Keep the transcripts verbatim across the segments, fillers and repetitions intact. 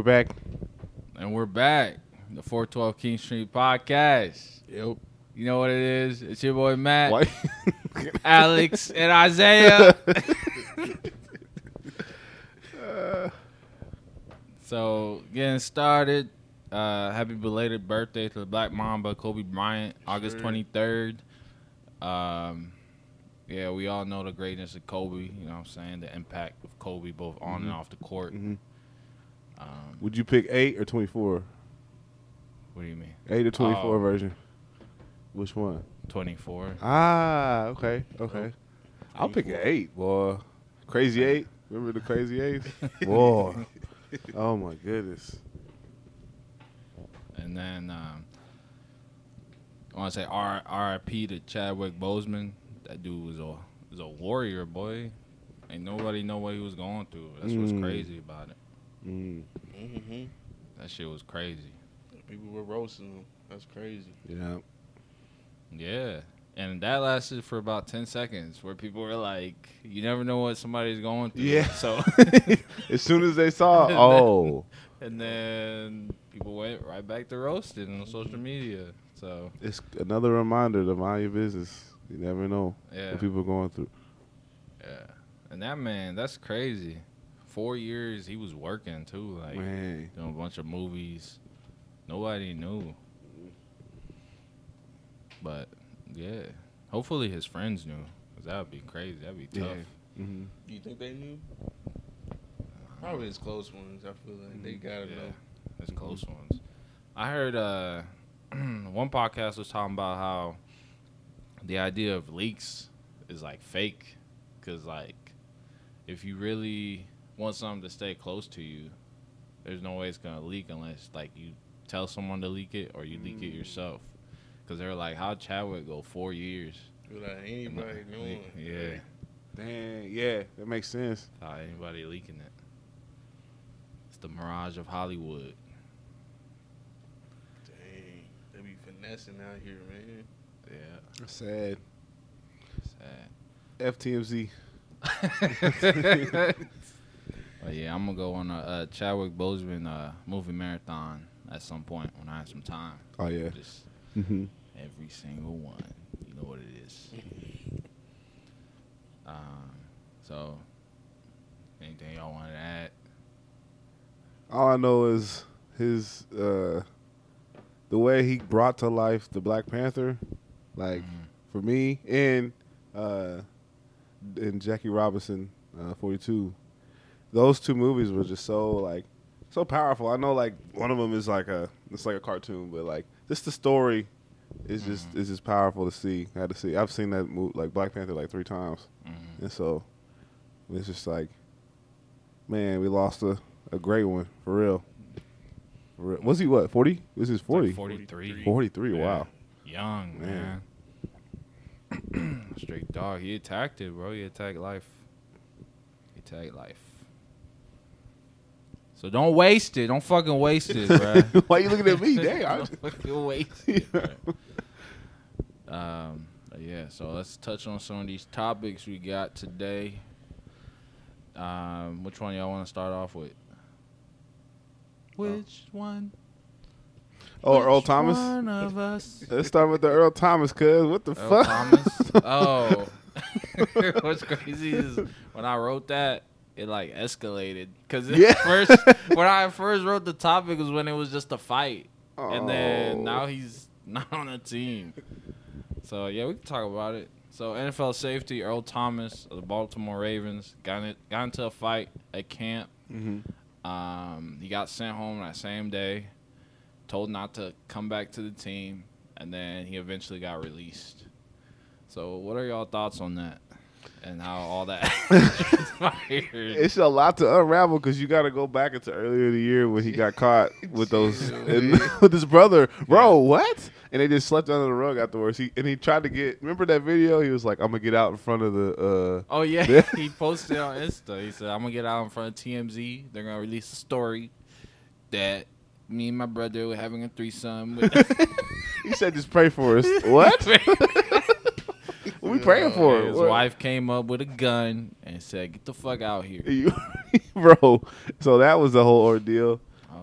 back. And we're back. The four twelve King Street Podcast. Yep. You know what it is? It's your boy Matt, Why? Alex, and Isaiah. uh, So, getting started. Uh, happy belated birthday to the Black Mamba, Kobe Bryant, August twenty-third. Um, yeah, we all know the greatness of Kobe. You know what I'm saying? The impact of Kobe both on mm-hmm. and off the court. Mm-hmm. Um, Would you pick eight or twenty-four? what do you mean? Eight or twenty-four Oh. version? Which one? twenty-four. Ah, okay, okay. I'll pick an eight, boy. Crazy eight. Remember the crazy eights? Boy. Oh my goodness. And then um, I want to say R I P to Chadwick Boseman. That dude was a was a warrior, boy. Ain't nobody know what he was going through. That's what's Mm. crazy about it. Mm. Mm-hmm. That shit was crazy. People were roasting him. That's crazy. Yeah. Yeah. And that lasted for about ten seconds where people were like, you never know what somebody's going through. Yeah. So As soon as they saw, oh, and then people went right back to roasting on social media. So it's another reminder to mind your business. You never know yeah. what people are going through. Yeah. And that man, that's crazy. Four years he was working too, like Man. doing a bunch of movies. Nobody knew. But yeah, hopefully his friends knew, cause that would be crazy. That'd be tough. Yeah. Mm-hmm. Do you think they knew? Probably his close ones. I feel like they gotta Yeah, know. his close ones. I heard uh, one podcast was talking about how the idea of leaks is like fake, cause like if you really want something to stay close to you, there's no way it's gonna leak unless like you tell someone to leak it or you leak it yourself. Cause they're like, how'd Chadwick go four years? Without anybody knowing. Yeah, Dang, yeah, that makes sense. without anybody leaking it. It's the mirage of Hollywood. Dang. They be finessing out here, man. Yeah, That's sad. sad. F T M Z. But yeah, I'm gonna go on a, a Chadwick Boseman uh, movie marathon at some point when I have some time. Oh yeah. Just Mm-hmm. every single one. You know what it is. um, so, anything y'all wanted to add? All I know is his uh, the way he brought to life the Black Panther, like Mhm. for me, and uh, and Jackie Robinson, uh, forty-two. Those two movies were just so like so powerful. I know like one of them is like a it's like a cartoon, but like just the story is just Mhm. is just powerful to see. I had to see. I've seen that movie like Black Panther like three times, Mhm. and so it's just like, man, we lost a, a great one for real. For real. Was he what forty? This is forty. Like forty-three. forty-three. Yeah. Wow. Young, man. Straight dog. He attacked it, bro. He attacked life. He attacked life. So don't waste it. Don't fucking waste it, bro. Why you looking at me? Dang. I- Don't fucking waste it, bro. Um, yeah, so let's touch on some of these topics we got today. Um, which one y'all want to start off with? Which one? Oh, Which Earl Thomas. One of us. Let's start with the Earl Thomas, cuz. What the Earl fuck? Thomas. Oh, what's crazy is when I wrote that, it like escalated. Cause Yeah. at first, when I first wrote the topic was when it was just a fight, and then Oh. now he's not on the team. So yeah, we can talk about it. So N F L safety Earl Thomas of the Baltimore Ravens got in, got into a fight at camp. Mhm. Um, he got sent home that same day, told not to come back to the team, and then he eventually got released. So what are y'all thoughts on that and how all that transpired? It's a lot to unravel because you got to go back into earlier in the year when he got caught with those and, with his brother. Bro, what? And they just slept under the rug afterwards. He and he tried to get. Remember that video? He was like, "I'm gonna get out in front of the." Uh, Oh yeah, he posted on Insta. He said, "I'm gonna get out in front of T M Z. They're gonna release a story that me and my brother were having a threesome." With he said, "Just pray for us." What? What we praying for? His What? wife came up with a gun and said, "Get the fuck out here." You- bro. So that was the whole ordeal. I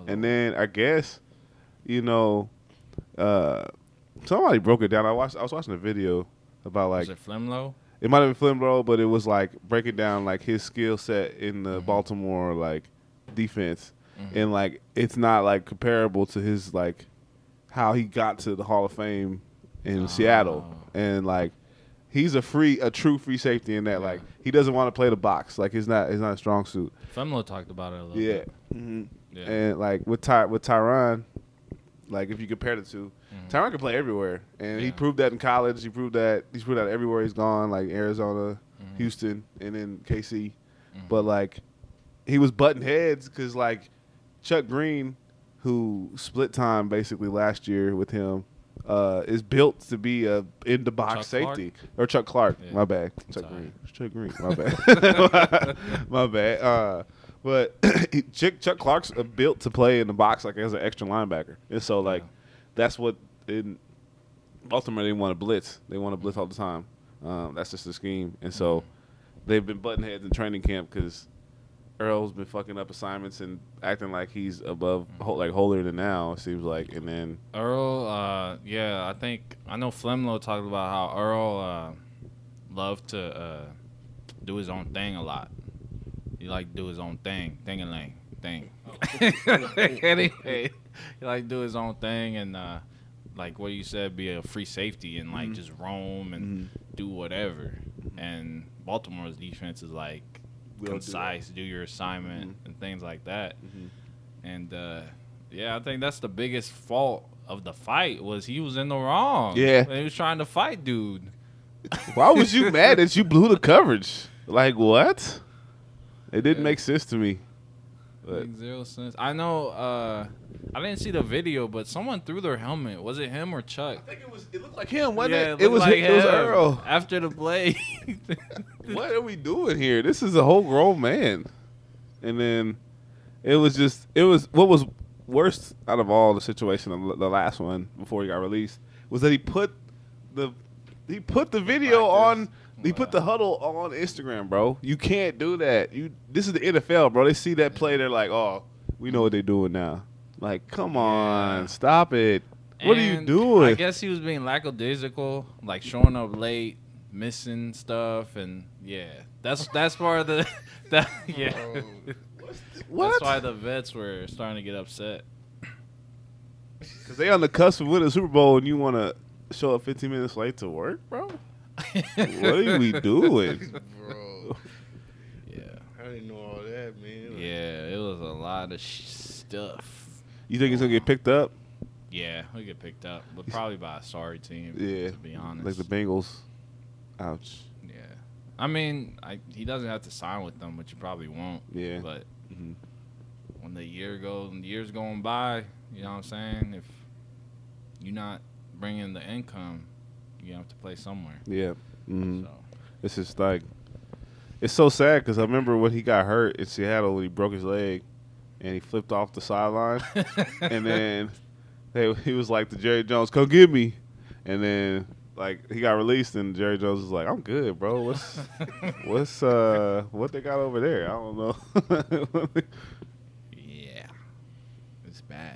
was And then I guess, you know, uh, somebody broke it down. I watched. I was watching a video about like was it Flemlo? it might have been Flimbo, but it was like breaking down like his skill set in the Mhm. Baltimore like defense, Mhm. and like it's not like comparable to his like how he got to the Hall of Fame in Oh. Seattle, and like he's a free, a true free safety in that Yeah. like he doesn't want to play the box, like it's not, it's not a strong suit. Flemlo talked about it a little Yeah, bit. hmm Yeah. and like with Ty with Tyron, like if you compare the two, Mhm. Tyron can play everywhere, and he Yeah. proved that in college. He proved that he's proved that everywhere he's gone, like Arizona, Mhm. Houston, and then K C. Mhm. But like, he was butting heads because like Chuck Green, who split time basically last year with him, uh, is built to be a in the box Chuck safety or Chuck Clark. Yeah. My bad, Chuck Sorry. Green. It's Chuck Green. My bad. My bad. Uh, but Chuck, Chuck Clark's uh, built to play in the box like as an extra linebacker, and so like Yeah. that's what in Baltimore they want to blitz. They want to blitz all the time. Um, that's just the scheme, and so Mhm. they've been butting heads in training camp because Earl's been fucking up assignments and acting like he's above, ho- like holier than now. It seems like, and then Earl, uh, yeah, I think I know Flemlo talked about how Earl uh, loved to uh, do his own thing a lot. He liked to do his own thing, thing-a-ling, thing. Anyway, he liked to do his own thing and, uh, like what you said, be a free safety and like Mhm. just roam and do whatever. And Baltimore's defense is like We don't do concise, do, your assignment Mhm. and things like that. Mhm. And uh, yeah, I think that's the biggest fault of the fight was he was in the wrong. Yeah. When he was trying to fight dude. why was you mad that you blew the coverage? Like what? It didn't Yeah. make sense to me. But Makes zero sense. I know. Uh, I didn't see the video, but someone threw their helmet. Was it him or Chuck? think it was. It looked like him, wasn't yeah, it? It looked was. like it was him Earl. after the play. What are we doing here? This is a whole grown man. And then it was just, it was, what was worst out of all the situation, the the last one before he got released, was that he put the, he put the video on, he put the huddle on Instagram, bro. You can't do that. You, this is the N F L, bro. They see that play, they're like, oh, we know what they're doing now. Like, come on, Yeah. stop it. What are you And doing? I guess he was being lackadaisical, like showing up late, missing stuff, and yeah, that's that's part of the that yeah. Bro. What? That's why the vets were starting to get upset. Because they on the cusp of winning the Super Bowl and you want to show up fifteen minutes late to work, bro? What are we doing? Bro, Yeah, I didn't know all that, man. yeah, it was a lot of sh- stuff. You think he's going to get picked up? Yeah, we get picked up, but probably by a sorry team. Yeah. to be honest. Like the Bengals. Ouch. Yeah, I mean, I, he doesn't have to sign with them, which you probably won't. Yeah. But Mhm. when the year goes, when the years going by, you know what I'm saying? If you're not bringing the income, you have to play somewhere. Yeah. hmm So It's just like, it's so sad because I remember when he got hurt in Seattle when he broke his leg and he flipped off the sideline. And then they, he was like to Jerry Jones, come get me. And then like he got released and Jerry Jones was like, I'm good, bro. What's what's uh what they got over there? I don't know. yeah, it's bad.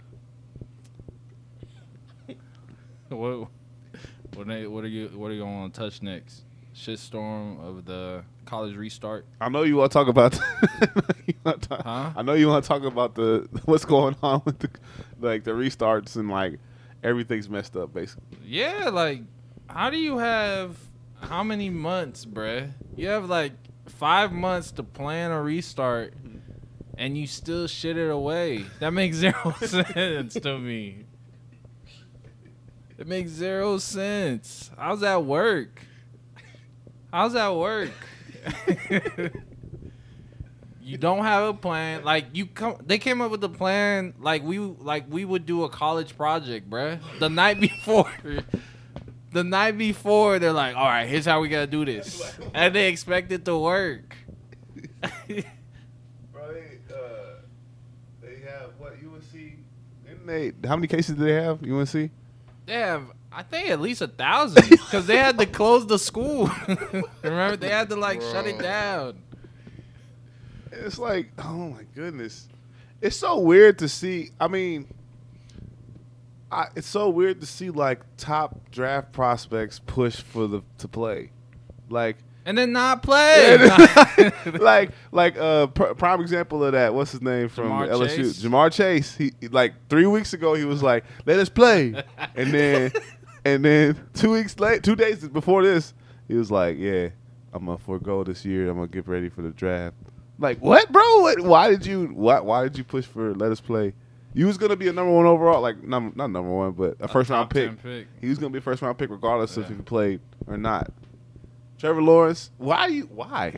what what are, what are you what are you going to touch next? Shitstorm of the college restart, I know you want to talk about. you wanna talk, huh? I know you want to talk about the what's going on with the like the restarts and like everything's messed up basically. Yeah, like, how do you have how many months, bruh? You have like five months to plan a restart, and you still shit it away. That makes zero sense to me. It makes zero sense. How's that work? How's that work? You don't have a plan. Like you come, they came up with the plan. Like we, like we would do a college project, bruh. The night before, the night before, they're like, "All right, here's how we gotta do this," and they expect it to work. Bro, they, uh, they have what U N C? Didn't they? How many cases do they have? U N C? They have, I think, at least a thousand because they had to close the school. Remember, they had to like shut it Bro. down. It's like, oh my goodness. It's so weird to see. I mean, I, it's so weird to see like top draft prospects push for the to play, like And then not play. like like uh pr- prime example of that. What's his name from Jamar L S U? Chase? Jamar Chase. He like three weeks ago he was like, "Let us play," and then and then two weeks late, two days before this, he was like, "Yeah, I'm gonna forego this year. I'm gonna get ready for the draft." Like what, bro? What, why did you why why did you push for let us play? You was gonna be a number one overall, like num- not number one, but a first round top pick. ten pick. He was gonna be a first round pick regardless Yeah. if he played or not. Trevor Lawrence, why you why?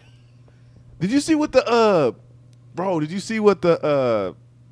Did you see what the uh bro, did you see what the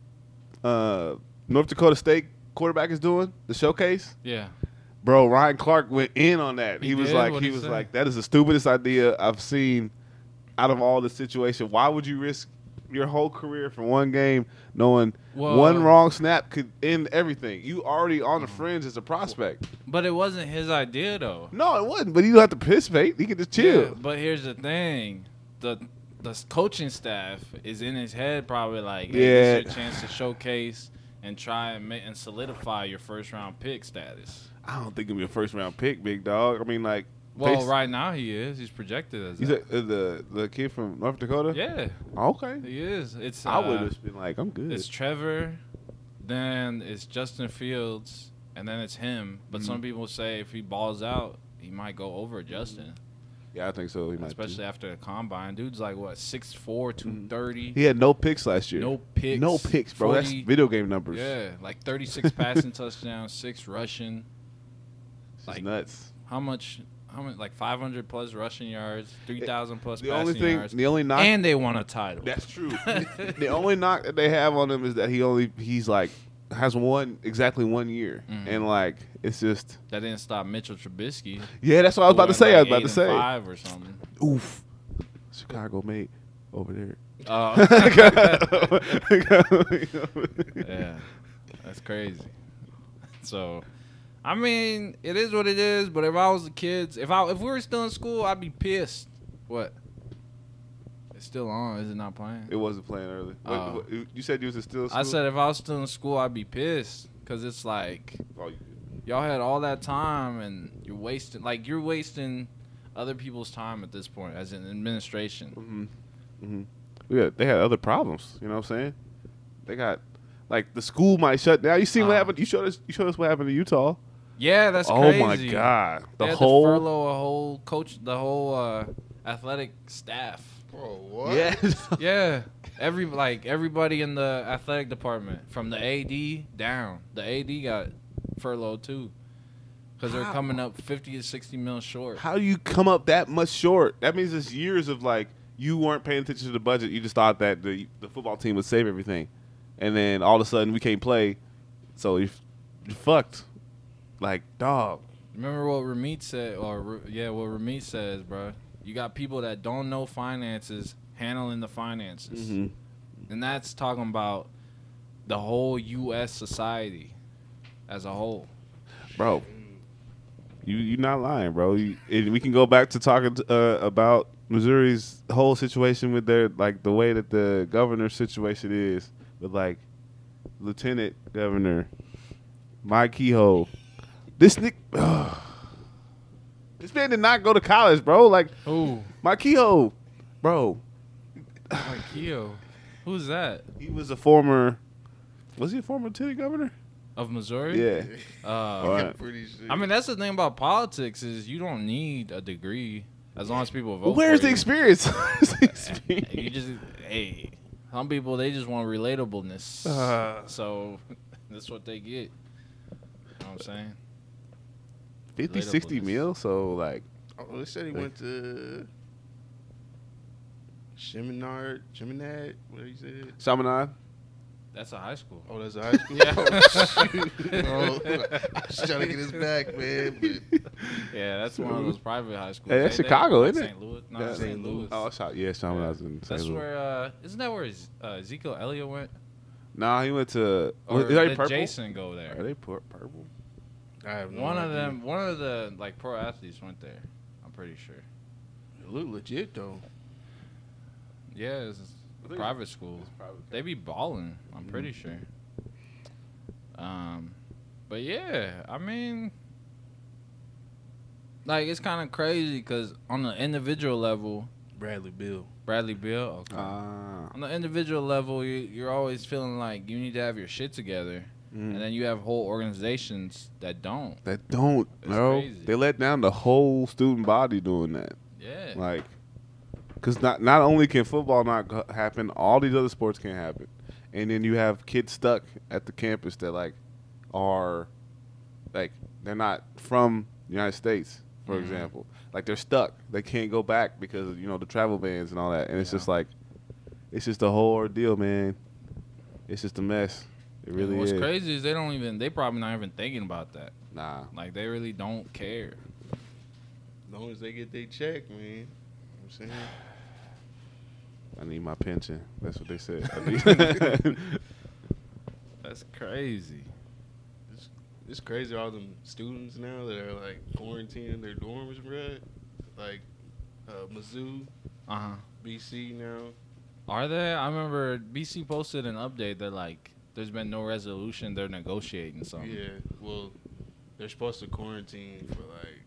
uh uh North Dakota State quarterback is doing? The showcase? Yeah. Bro, Ryan Clark went in on that. He, He was did? like What'd he he was say? like, that is the stupidest idea I've seen out of all the situation. Why would you risk your whole career for one game knowing Well- one wrong snap could end everything? You already on the fringe as a prospect. But it wasn't his idea though. No, it wasn't. But you don't have to participate. He could just chill. Yeah, but here's the thing. The the coaching staff is in his head probably like, hey, Yeah. this is your chance to showcase and try and make, and solidify your first round pick status. I don't think he'll be a first round pick, big dog. I mean, like, Well, Pace- right now he is. He's projected as you that. said, uh, the the kid from North Dakota. Yeah, Okay. he is. It's uh, I would have just been like, I'm good. it's Trevor, then it's Justin Fields, and then it's him. But Mm-hmm. some people say if he balls out, he might go over Justin, Yeah, I think so. He might especially too. after the combine. Dude's like what six four, two thirty. He had no picks last year. No picks. No picks, bro. That's forty video game numbers. Yeah, like thirty-six passing touchdowns, six rushing. It's Like nuts. how much? How much? Like five hundred plus rushing yards, three thousand plus The passing only thing, yards, the only knock. and they won a title. That's true. The only knock that they have on him is that he only he's like has one exactly one year, Mhm. and like it's just That didn't stop Mitchell Trubisky. yeah. That's what I was who about to went say. I was like about eight to and say. five or something. Oof. Chicago mate over there. Uh, yeah, that's crazy. So, I mean, it is what it is. But if I was the kids, if I if we were still in school, I'd be pissed. What? It's still on. Is it not playing? It wasn't playing early. What- Oh. what- you said you was still. in I school? said if I was still in school, I'd be pissed because it's like Oh, you- y'all had all that time and you're wasting like you're wasting other people's time at this point as an administration. Mhm. Mhm. Yeah, they had other problems. You know what I'm saying? They got like the school might shut down. You seen what Uh. happened? You showed us. You showed us what happened to Utah. Yeah, that's oh crazy. my god, They the had whole to furlough a whole coach, the whole uh, athletic staff. Bro, what? yeah. Yeah, every like everybody in the athletic department, from the A D down. The A D got furloughed too, because they're How? coming up fifty to sixty mil short. How do you come up that much short? That means it's years of like you weren't paying attention to the budget. You just thought that the the football team would save everything, and then all of a sudden we can't play, so you you fucked. Like dog. Remember what Ramit said, or yeah, what Ramit says, bro. You got people that don't know finances handling the finances, Mhm. and that's talking about the whole U S society as a whole. Bro, you you not lying, bro. You, and we can go back to talking to, uh, about Missouri's whole situation with their like the way that the governor's situation is with like Lieutenant Governor Mike Kehoe. This Nick, this man did not go to college, bro. Like Who? Mike Kehoe, bro. Like Keo. Who's that? He was a former. Was he a former lieutenant governor? Of Missouri? Yeah. Uh, Right. I'm pretty sure. I mean, that's the thing about politics is you don't need a degree as long as people vote. Well, where's for the you. experience? Where's the experience? You just hey, some people they just want relatableness, Uh. so that's what they get. You know what I'm saying? fifty, sixty Relatableness. mil. So like, Oh, they said he went to Cheminard, Cheminad, what he said? Chaminade. That's a high school. Oh, that's a high school? Yeah. Oh, shoot. Oh, I was trying to get his back, man. But Yeah, that's one of those private high schools. Hey, that's Ain't they? Chicago, Like isn't it? Saint Louis. No, Yeah. Saint Saint Louis. Louis. Oh, shot. Yeah, Chaminade's in Saint That's Louis. where uh, isn't that where Ez- uh, Ezekiel Elliott went? Nah, he went to. Or is that did purple? Jason go Are there? they pur- purple? I have no One of idea. them, one of the like pro athletes went there. I'm pretty sure. It looked legit, though. Yeah, it's, I think private school. it's private. They be balling. I'm Mhm. pretty sure. Um, but yeah, I mean, like it's kind of crazy because on the individual level, Bradley Bill. Bradley Bill. Okay. Ah. On the individual level, you, you're always feeling like you need to have your shit together, Mm. and then you have whole organizations that don't. That don't, It's bro. crazy. They let down the whole student body doing that. Yeah. Like, because not not only can football not go- happen, all these other sports can't happen, and then you have kids stuck at the campus that like are like they're not from the United States, for Mhm. example. Like they're stuck. They can't go back because of, you know, the travel bans and all that. And it's Yeah. just like, it's just a whole ordeal, man. It's just a mess. It really And what's is. crazy is they don't even. They probably not even thinking about that. Nah. Like they really don't care. As long as they get their check, man. You know what I'm saying? I need my pension. That's what they said. I need- That's crazy. It's, it's crazy all them students now that are like quarantining their dorms, bruh. Like uh, Mizzou, Uh huh. B C now. Are they? I remember B C posted an update that like there's been no resolution. They're negotiating something. Yeah, well, they're supposed to quarantine for like.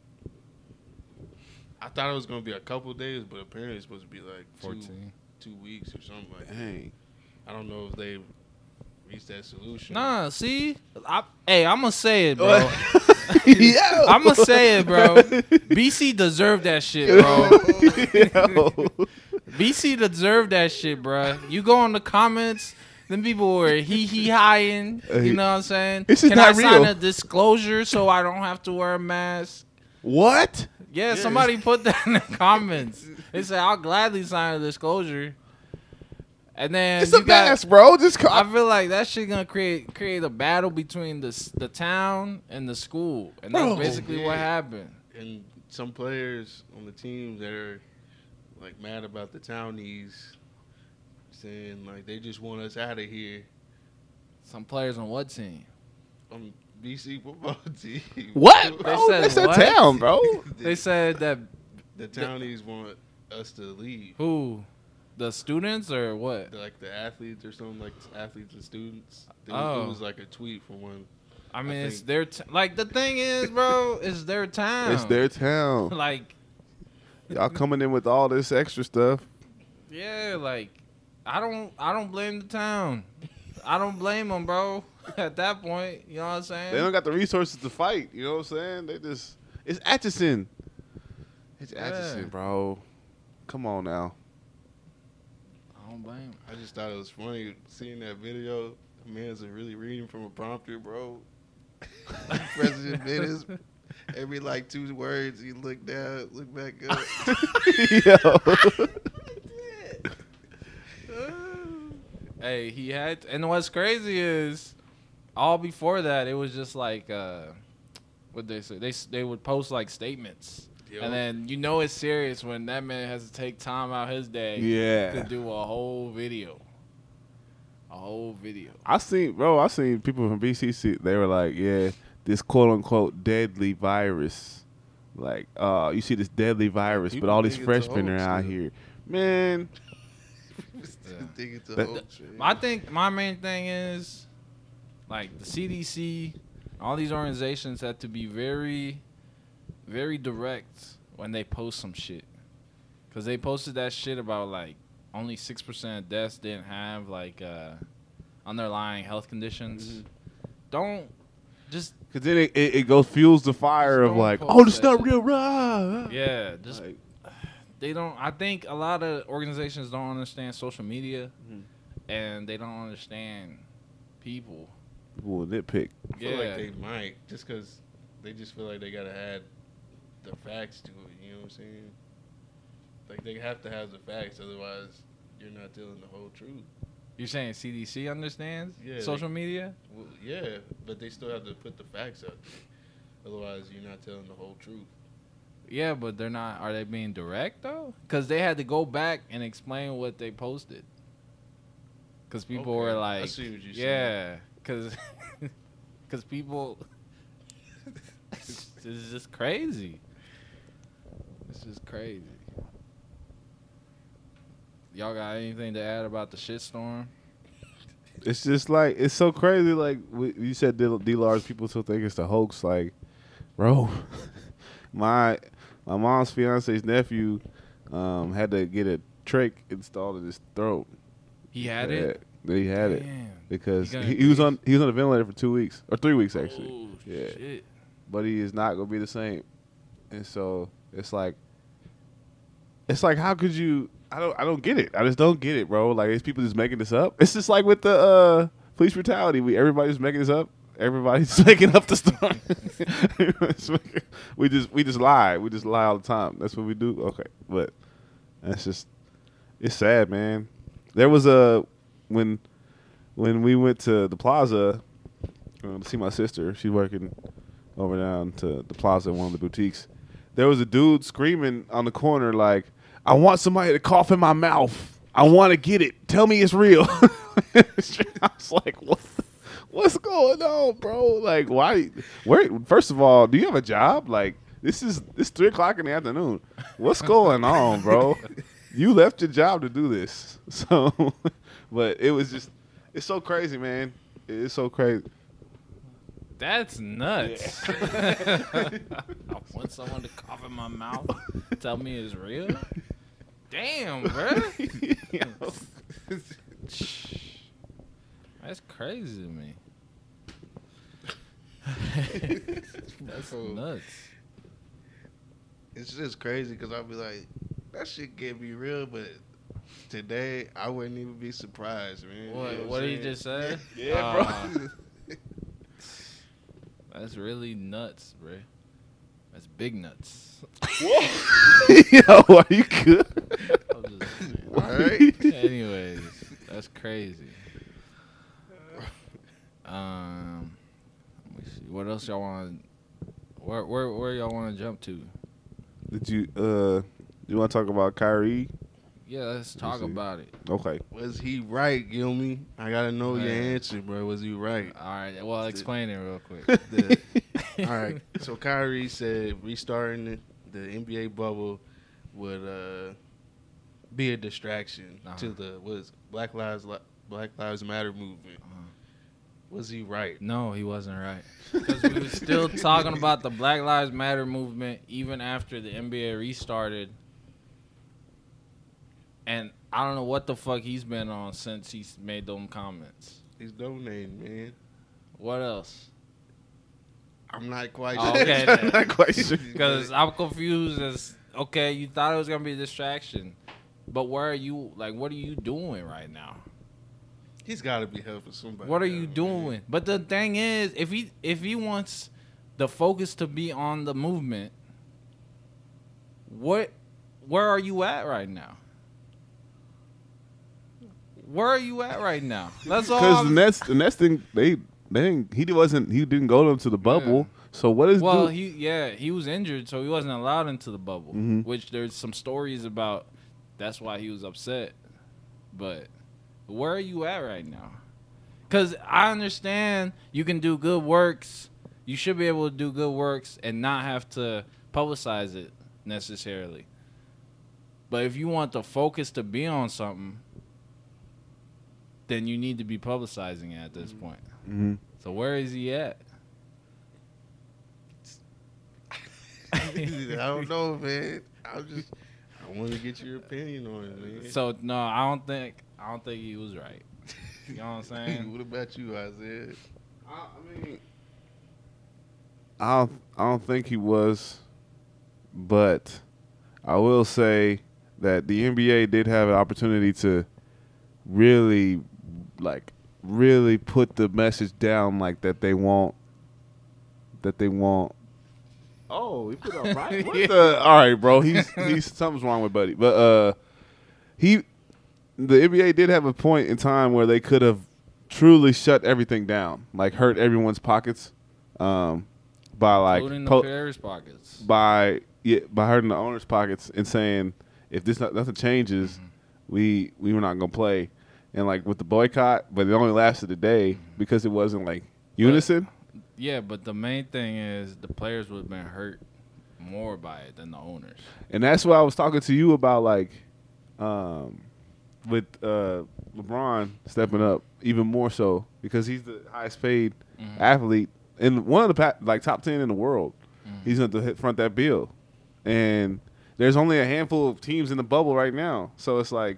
I thought it was gonna be a couple days, but apparently it's supposed to be like two, Fourteen. two weeks or something like that. Dang. I don't know if they reached that solution. Nah, see, I, hey, I'm gonna say it, bro. Yo. I'm gonna say it, bro. B C deserved that shit, bro. Yo. B C deserved that shit, bro. You go in the comments, them people were hee hee highing. You know what I'm saying? It's just Can I not sign real. a disclosure so I don't have to wear a mask? What? Yeah, Yeah. somebody put that in the comments. They said I'll gladly sign a disclosure. And then It's you a got, mess, bro. Just I co- feel like that shit gonna create create a battle between the s- the town and the school, and that's Bro. basically what Yeah. happened. And some players on the team that are like mad about the townies, saying like they just want us out of here. Some players on what team? Um, B C football team. What, bro? said That's a what? town, bro. They said that The townies want us to leave. who, the students or what? Like the athletes or something, like athletes and students. There Oh. was, it was like a tweet from one. I mean, I it's think- their t- like the thing is, bro, it's their town. It's their town. like Y'all coming in with all this extra stuff. yeah, like I don't I don't blame the town. I don't blame them, bro. At that point, you know what I'm saying? They don't got the resources to fight. You know what I'm saying? They just it's Atchison. It's Yeah. Atchison, bro. Come on now. I don't blame 'em. I just thought it was funny seeing that video. The man's really reading from a prompter, bro. President Bennett, every like two words, he looked down, looked back up. Yo. Hey, he had, and what's crazy is, all before that, it was just like, uh, what they say, they they would post like statements, Yo. and then you know it's serious when that man has to take time out his day to Yeah. do a whole video, a whole video. I seen bro, I seen people from B C C, they were like, yeah, this quote unquote deadly virus. Like, uh, you see this deadly virus, People but all these think it's a freshmen are hoax, out dude. here. Man, Think it's a That- hoax, shit. I think my main thing is, like the C D C, all these organizations have to be very, very direct when they post some shit, cause they posted that shit about like only six percent of deaths didn't have like uh, underlying health conditions. Mhm. Don't just cause then it, it, it goes fuels the fire Just of don't like, post oh, this that not shit. real, rah. yeah, just Like, they don't. I think a lot of organizations don't understand social media, Mhm. and they don't understand people. people will nitpick. I feel Yeah. like they might, just because they just feel like they gotta add the facts to it. You know what I'm saying? Like they have to have the facts, otherwise you're not telling the whole truth. You're saying C D C understands Yeah, social media? Well, yeah, but they still have to put the facts out there. Otherwise, you're not telling the whole truth. Yeah, but they're not. Are they being direct though? Because they had to go back and explain what they posted. Because people Okay, were I like, see what you're saying. yeah, because because people, it's, it's just crazy. It's just crazy. y'all got anything to add about the shitstorm? It's just like it's so crazy. Like we, you said, D, D large people still think it's the hoax. Like, bro, my my mom's fiance's nephew um, had to get a trach installed in his throat. He had Yeah, it. He had it Damn. because He got he, it he was fixed? on he was on a ventilator for two weeks or three weeks actually. Oh, Yeah. shit. But he is not gonna be the same. And so it's like, it's like, how could you? I don't, I don't get it. I just don't get it, bro. Like, is people just making this up? It's just like with the uh, police brutality. We everybody's making this up. Everybody's making up the story. we just, we just lie. We just lie all the time. That's what we do. Okay, but that's just, it's sad, man. There was a when, when we went to the plaza uh, to see my sister. She's working over down to the plaza, one of the boutiques. There was a dude screaming on the corner like, I want somebody to cough in my mouth. I want to get it. Tell me it's real. I was like, what? What's going on, bro? Like, why? Where? First of all, do you have a job? Like, this is it's three o'clock in the afternoon. What's going on, bro? You left your job to do this. So, but it was just, it's so crazy, man. It's so crazy. That's nuts. I want someone to cough in my mouth. Tell me it's real. Damn, bro. That's crazy to me. That's nuts. It's just crazy because I'll be like, that shit can't be real, but today I wouldn't even be surprised, man. What? You know What I'm did he saying? just say? Yeah, bro. Uh, That's really nuts, bro. That's big nuts. Yo, are you good? I'm just saying. All right. Anyways, that's crazy. Um, let me see. What else y'all want? Where where where y'all want to jump to? Did you uh you want to talk about Kyrie? Yeah, let's talk see. about it. Okay. Was he right, Gilmy? I gotta know your Man. answer, bro. Was he right? All right. Well, explain it real quick. The- all right. So Kyrie said restarting the, the N B A bubble would uh, be a distraction Uh-huh. to the was Black Lives Li- Black Lives Matter movement. Uh-huh. Was he right? No, he wasn't right. Because we were still talking about the Black Lives Matter movement even after the N B A restarted. And I don't know what the fuck he's been on since he's made them comments. He's donating, man. What else? I'm not quite Oh, sure. okay, I'm then. not quite sure. Because I'm confused as, okay, you thought it was going to be a distraction. But where are you, like, what are you doing right now? He's got to be helping somebody. What are out, you man. doing? But the thing is, if he if he wants the focus to be on the movement, what where are you at right now? Where are you at right now? That's all. Because the I'm- Nets, the Nets thing, they, they didn't, he wasn't, he didn't go to the bubble. Yeah. So what is? Well, dude- he yeah, he was injured, so he wasn't allowed into the bubble. Mhm. Which there's some stories about. That's why he was upset. But where are you at right now? Because I understand you can do good works. You should be able to do good works and not have to publicize it necessarily. But if you want the focus to be on something, then you need to be publicizing it at this point. Mhm. So where is he at? I don't know, man. I just I want to get your opinion on it, man. So no, I don't think I don't think he was right. You know what I'm saying? What about you, Isaiah? I, I mean, I don't, I don't think he was, but I will say that the N B A did have an opportunity to really, like, really put the message down, like that they want, that they want. Oh, he put up right. What the? All right, bro. He's he's something's wrong with Buddy, but uh, he. The N B A did have a point in time where they could have truly shut everything down, like hurt everyone's pockets, um, by like Including the po- players' pockets. by yeah, by hurting the owners' pockets and saying if this not, nothing changes, Mm-hmm. we we were not gonna play, and like with the boycott, but it only lasted a day because it wasn't like unison. Yeah, but the main thing is the players would have been hurt more by it than the owners. And that's what I was talking to you about, like, um, with uh, LeBron stepping up even more so because he's the highest paid Mhm. athlete and one of the pa- like top ten in the world. Mhm. He's going to hit front that bill, and there's only a handful of teams in the bubble right now. So it's like,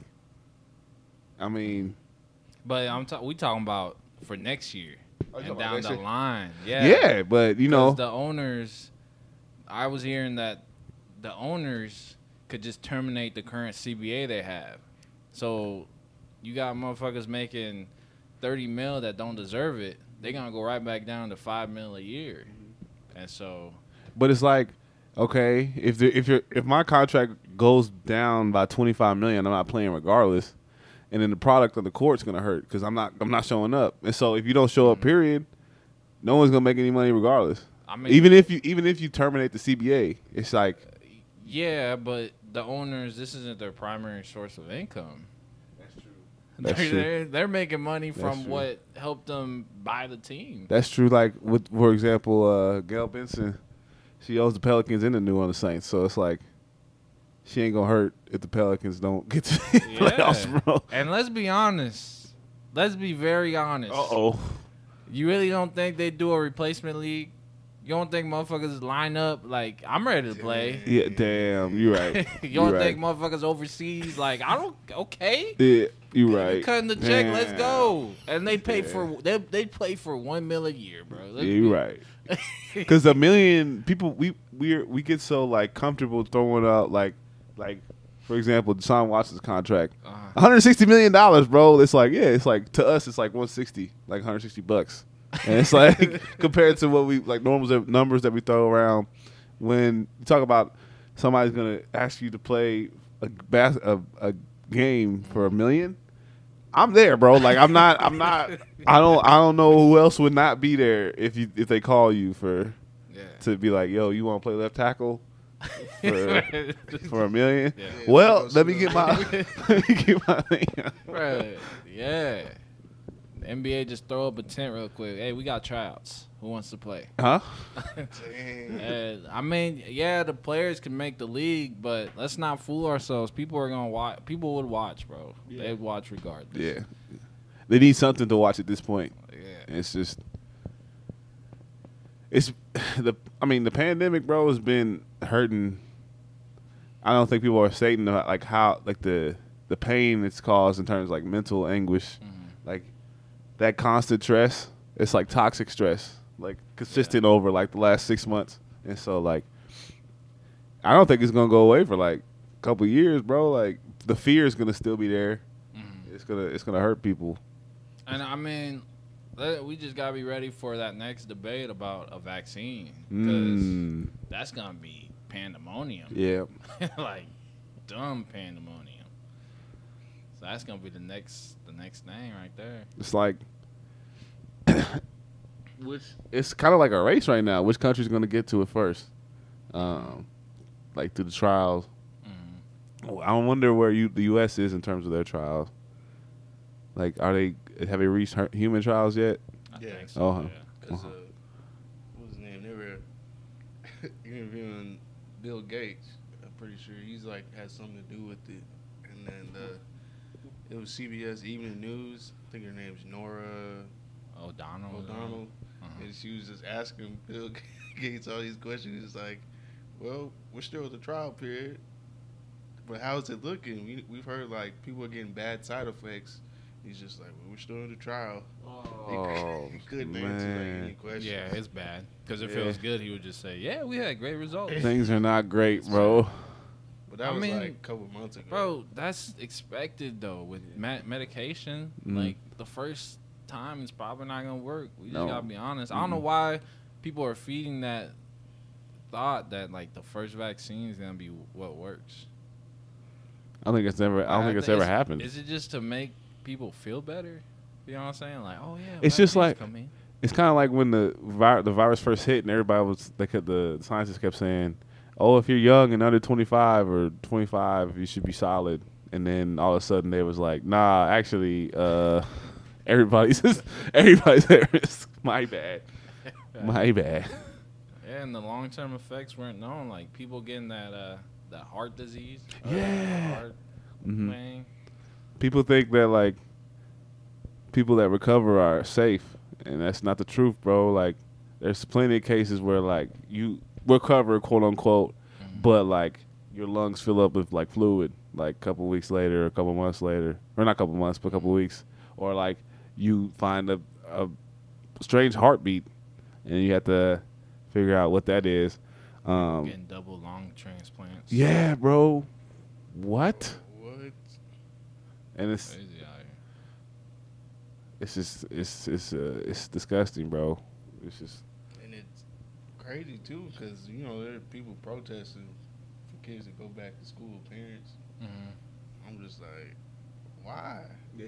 I mean, But I'm ta- we talking about for next year Oh, you talking and about down next the year? line. yeah, Yeah. but you 'Cause know, the owners, I was hearing that the owners could just terminate the current C B A they have. So you got motherfuckers making thirty mil that don't deserve it. They're gonna go right back down to five mil a year. And so but it's like, okay, if the, if your if my contract goes down by twenty-five million, I'm not playing regardless, and then the product on the court's gonna hurt because I'm not I'm not showing up. And so if you don't show up, period, no one's gonna make any money regardless. I mean, Even if you even if you terminate the C B A, it's like yeah, but the owners, this isn't their primary source of income. that's true. They're, That's true. they're, they're making money That's from true. what helped them buy the team. That's true. Like with for example, uh, Gail Benson, she owes the Pelicans and the New Orleans Saints, so it's like she ain't gonna hurt if the Pelicans don't get to the playoffs, bro. And let's be honest. Let's be very honest. Uh oh. You really don't think they do a replacement league? You don't think motherfuckers line up like I'm ready to play? Yeah, damn, you right. You don't right. think motherfuckers overseas like I don't okay? Yeah, you You right. cutting the check, let's Damn. go. And they pay Yeah. for they they play for one mil a year, bro. Yeah, Let's you be- right. Because a million people, we we we get so like comfortable throwing out like like for example, Deshaun Watson's contract, Uh, one hundred sixty million dollars, bro. It's like yeah, it's like to us, it's like one sixty, like one hundred sixty bucks, and it's like compared to what we like normal numbers that we throw around when you talk about somebody's gonna ask you to play a bas- a, a game for a million. I'm there, bro. Like I'm not. I'm not. I don't. I don't know who else would not be there if you if they call you for yeah. to be like, yo, you want to play left tackle for for a million? Yeah. Yeah, Well, let's let go me get shoot my let me get my thing. Right. Yeah. The N B A just throw up a tent real quick. Hey, we got tryouts. Who wants to play? Huh? Dang. Uh, I mean, yeah, the players can make the league, but let's not fool ourselves. People are gonna watch. People would watch, bro. Yeah. They'd watch regardless. Yeah. They need something to watch at this point. Yeah. It's just it's the I mean the pandemic, bro, has been hurting. I don't think people are stating about, like how like the the pain it's caused in terms of like mental anguish, Mhm. like that constant stress. It's like toxic stress, like consistent over like the last six months, and so like I don't think it's gonna go away for like a couple years, bro. Like the fear is gonna still be there. Mhm. It's gonna it's gonna hurt people. And I mean, let- we just gotta be ready for that next debate about a vaccine because Mm, that's gonna be pandemonium. yeah. Like dumb pandemonium. So that's gonna be the next the next thing right there. It's like, which it's kind of like a race right now. Which country's going to get to it first? Um, like through the trials. Mhm. I wonder where you the U S is in terms of their trials. Like, are they have they reached her, human trials yet? I Yeah. think so. Uh-huh. Yeah. Because, uh, Uh-huh. what was his name? They were interviewing Bill Gates. I'm pretty sure he's like had something to do with it. And then uh, it was C B S Evening News. I think her name's Nora O'Donnell. O'Donnell. Uh-huh. And she was just asking Bill Gates all these questions. He's like, well, we're still in the trial period. But how's it looking? We, we've heard like people are getting bad side effects. He's just like, well, we're still in the trial. He Oh, he couldn't answer like any man. questions. Yeah, it's bad. Because if Yeah. it was good, he would just say, "Yeah, we had great results." Things are not great, bro. But that I was mean, like a couple months ago. Bro, that's expected though. With me- medication, Mhm. like the first time, it's probably not gonna work. We just No. gotta be honest. I don't know Mhm. why people are feeding that thought that like the first vaccine is gonna be what works. I don't think it's ever. I don't think it's ever happened. Is it just to make people feel better? You know what I'm saying? Like, oh yeah, It's just vaccines like- come in. It's kind of like when the vi- the virus first hit, and everybody was they kept, the scientists kept saying, "Oh, if you're young and under twenty-five or twenty-five, you should be solid." And then all of a sudden, they was like, "Nah, actually, uh, everybody's everybody's at risk. My bad, my bad." Yeah, and the long term effects weren't known. Like people getting that uh that heart disease. uh, Yeah. Heart Mhm. thing. people think that like people that recover are safe, and that's not the truth, bro. Like, there's plenty of cases where like you recover, quote unquote, Mhm. but like your lungs fill up with like fluid, like a couple weeks later, or a couple months later, or not a couple months, but a couple weeks, or like you find a, a strange heartbeat, and you have to figure out what that is. Um, Getting double lung transplants. yeah, bro. What? What? And it's Crazy out here. it's just it's it's uh, it's disgusting, bro. It's just And it's crazy too, because you know there are people protesting for kids to go back to school. Parents, Mhm. I'm just like, why? yeah.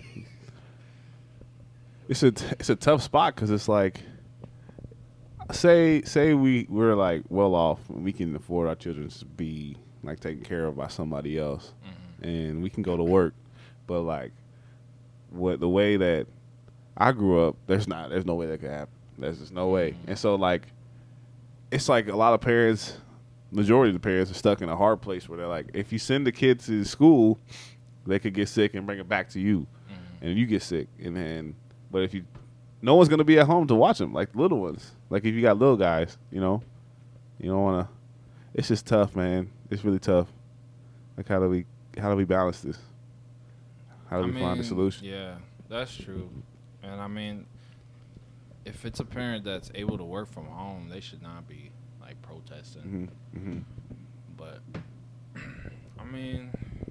It's a it's a tough spot because it's like, say say we we're like well off and we can afford our children to be like taken care of by somebody else, Mhm. and we can go to work, but like what the way that I grew up, there's not there's no way that could happen. There's just no way. And so like it's like a lot of parents, majority of the parents are stuck in a hard place where they're like, if you send the kids to school, they could get sick and bring it back to you, Mhm. and you get sick, and then but if you no one's gonna be at home to watch them, like little ones. Like if you got little guys, you know, you don't wanna. It's just tough, man. It's really tough. Like how do we how do we balance this? How do I we find a mean, solution? Yeah, that's true. And I mean, if it's a parent that's able to work from home, they should not be like protesting. hmm hmm But I mean,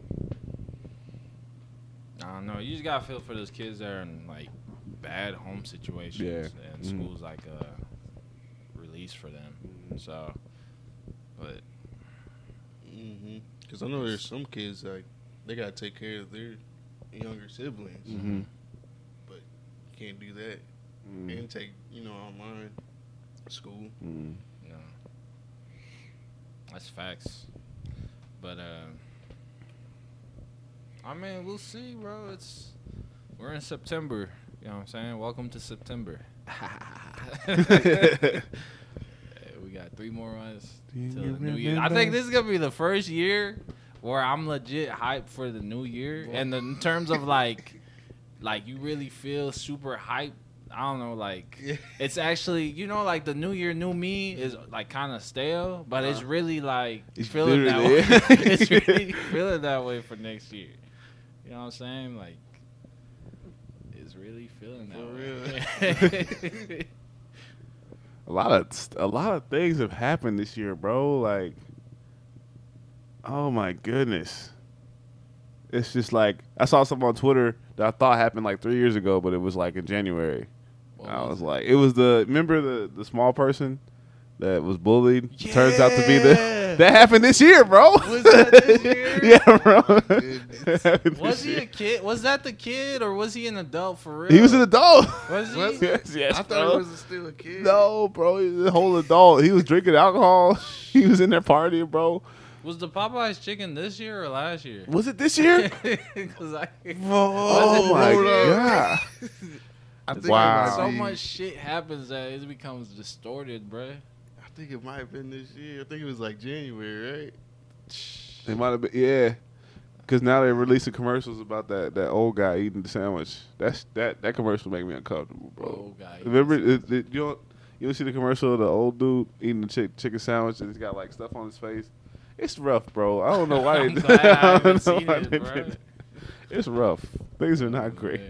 I don't know. You just gotta feel for those kids that are in like bad home situations, Yeah. and Mhm. school's like a release for them. So, but Because I know there's some kids like they gotta take care of their younger siblings, hmm but you can't do that mm and take you know online school. mm you know, that's facts. But uh, I mean, we'll see, bro. It's we're in September. You know what I'm saying? Welcome to September. Hey, we got three more months Do you till the new year. I remember? think this is gonna be the first year where I'm legit hyped for the new year, and in terms of like, like you really feel super hyped. I don't know, like Yeah. it's actually, you know, like the new year, new me is like kind of stale, but it's Uh-huh. really like It's feeling that way. literally- It's really feeling that way for next year. You know what I'm saying? Like, it's really feeling that For way. A lot of a lot of things have happened this year, bro. Like, oh my goodness, it's just like I saw something on Twitter that I thought happened like three years ago, but it was like in January. What I was was it? like, it was the remember the the small person that was bullied. Turns out to be the Yeah. that happened this year, bro. Was that this year? yeah, bro. Oh, my goodness. It happened Was this he year. a kid? Was that the kid, or was he an adult for real? He was an adult. Was he? Was yes, yes, I thought bro. he was still a kid. No, bro, he was a whole adult. He was drinking alcohol. He was in there partying, bro. Was the Popeyes chicken this year or last year? Was it this year? 'Cause I, Oh my hold up. god! I think Wow. it might so be- much shit happens that it becomes distorted, bruh. I think it might have been this year. I think it was like January, right? It might have been, yeah. Because now they're releasing commercials about that, that old guy eating the sandwich. That's that that commercial make me uncomfortable, bro. Old guy. Remember, it, it, you don't you don't see the commercial of the old dude eating the chick, chicken sandwich and he's got like stuff on his face. It's rough, bro. I don't know why I'm they. glad I don't haven't know seen why it, they bro. did it. It's rough. Things are not great.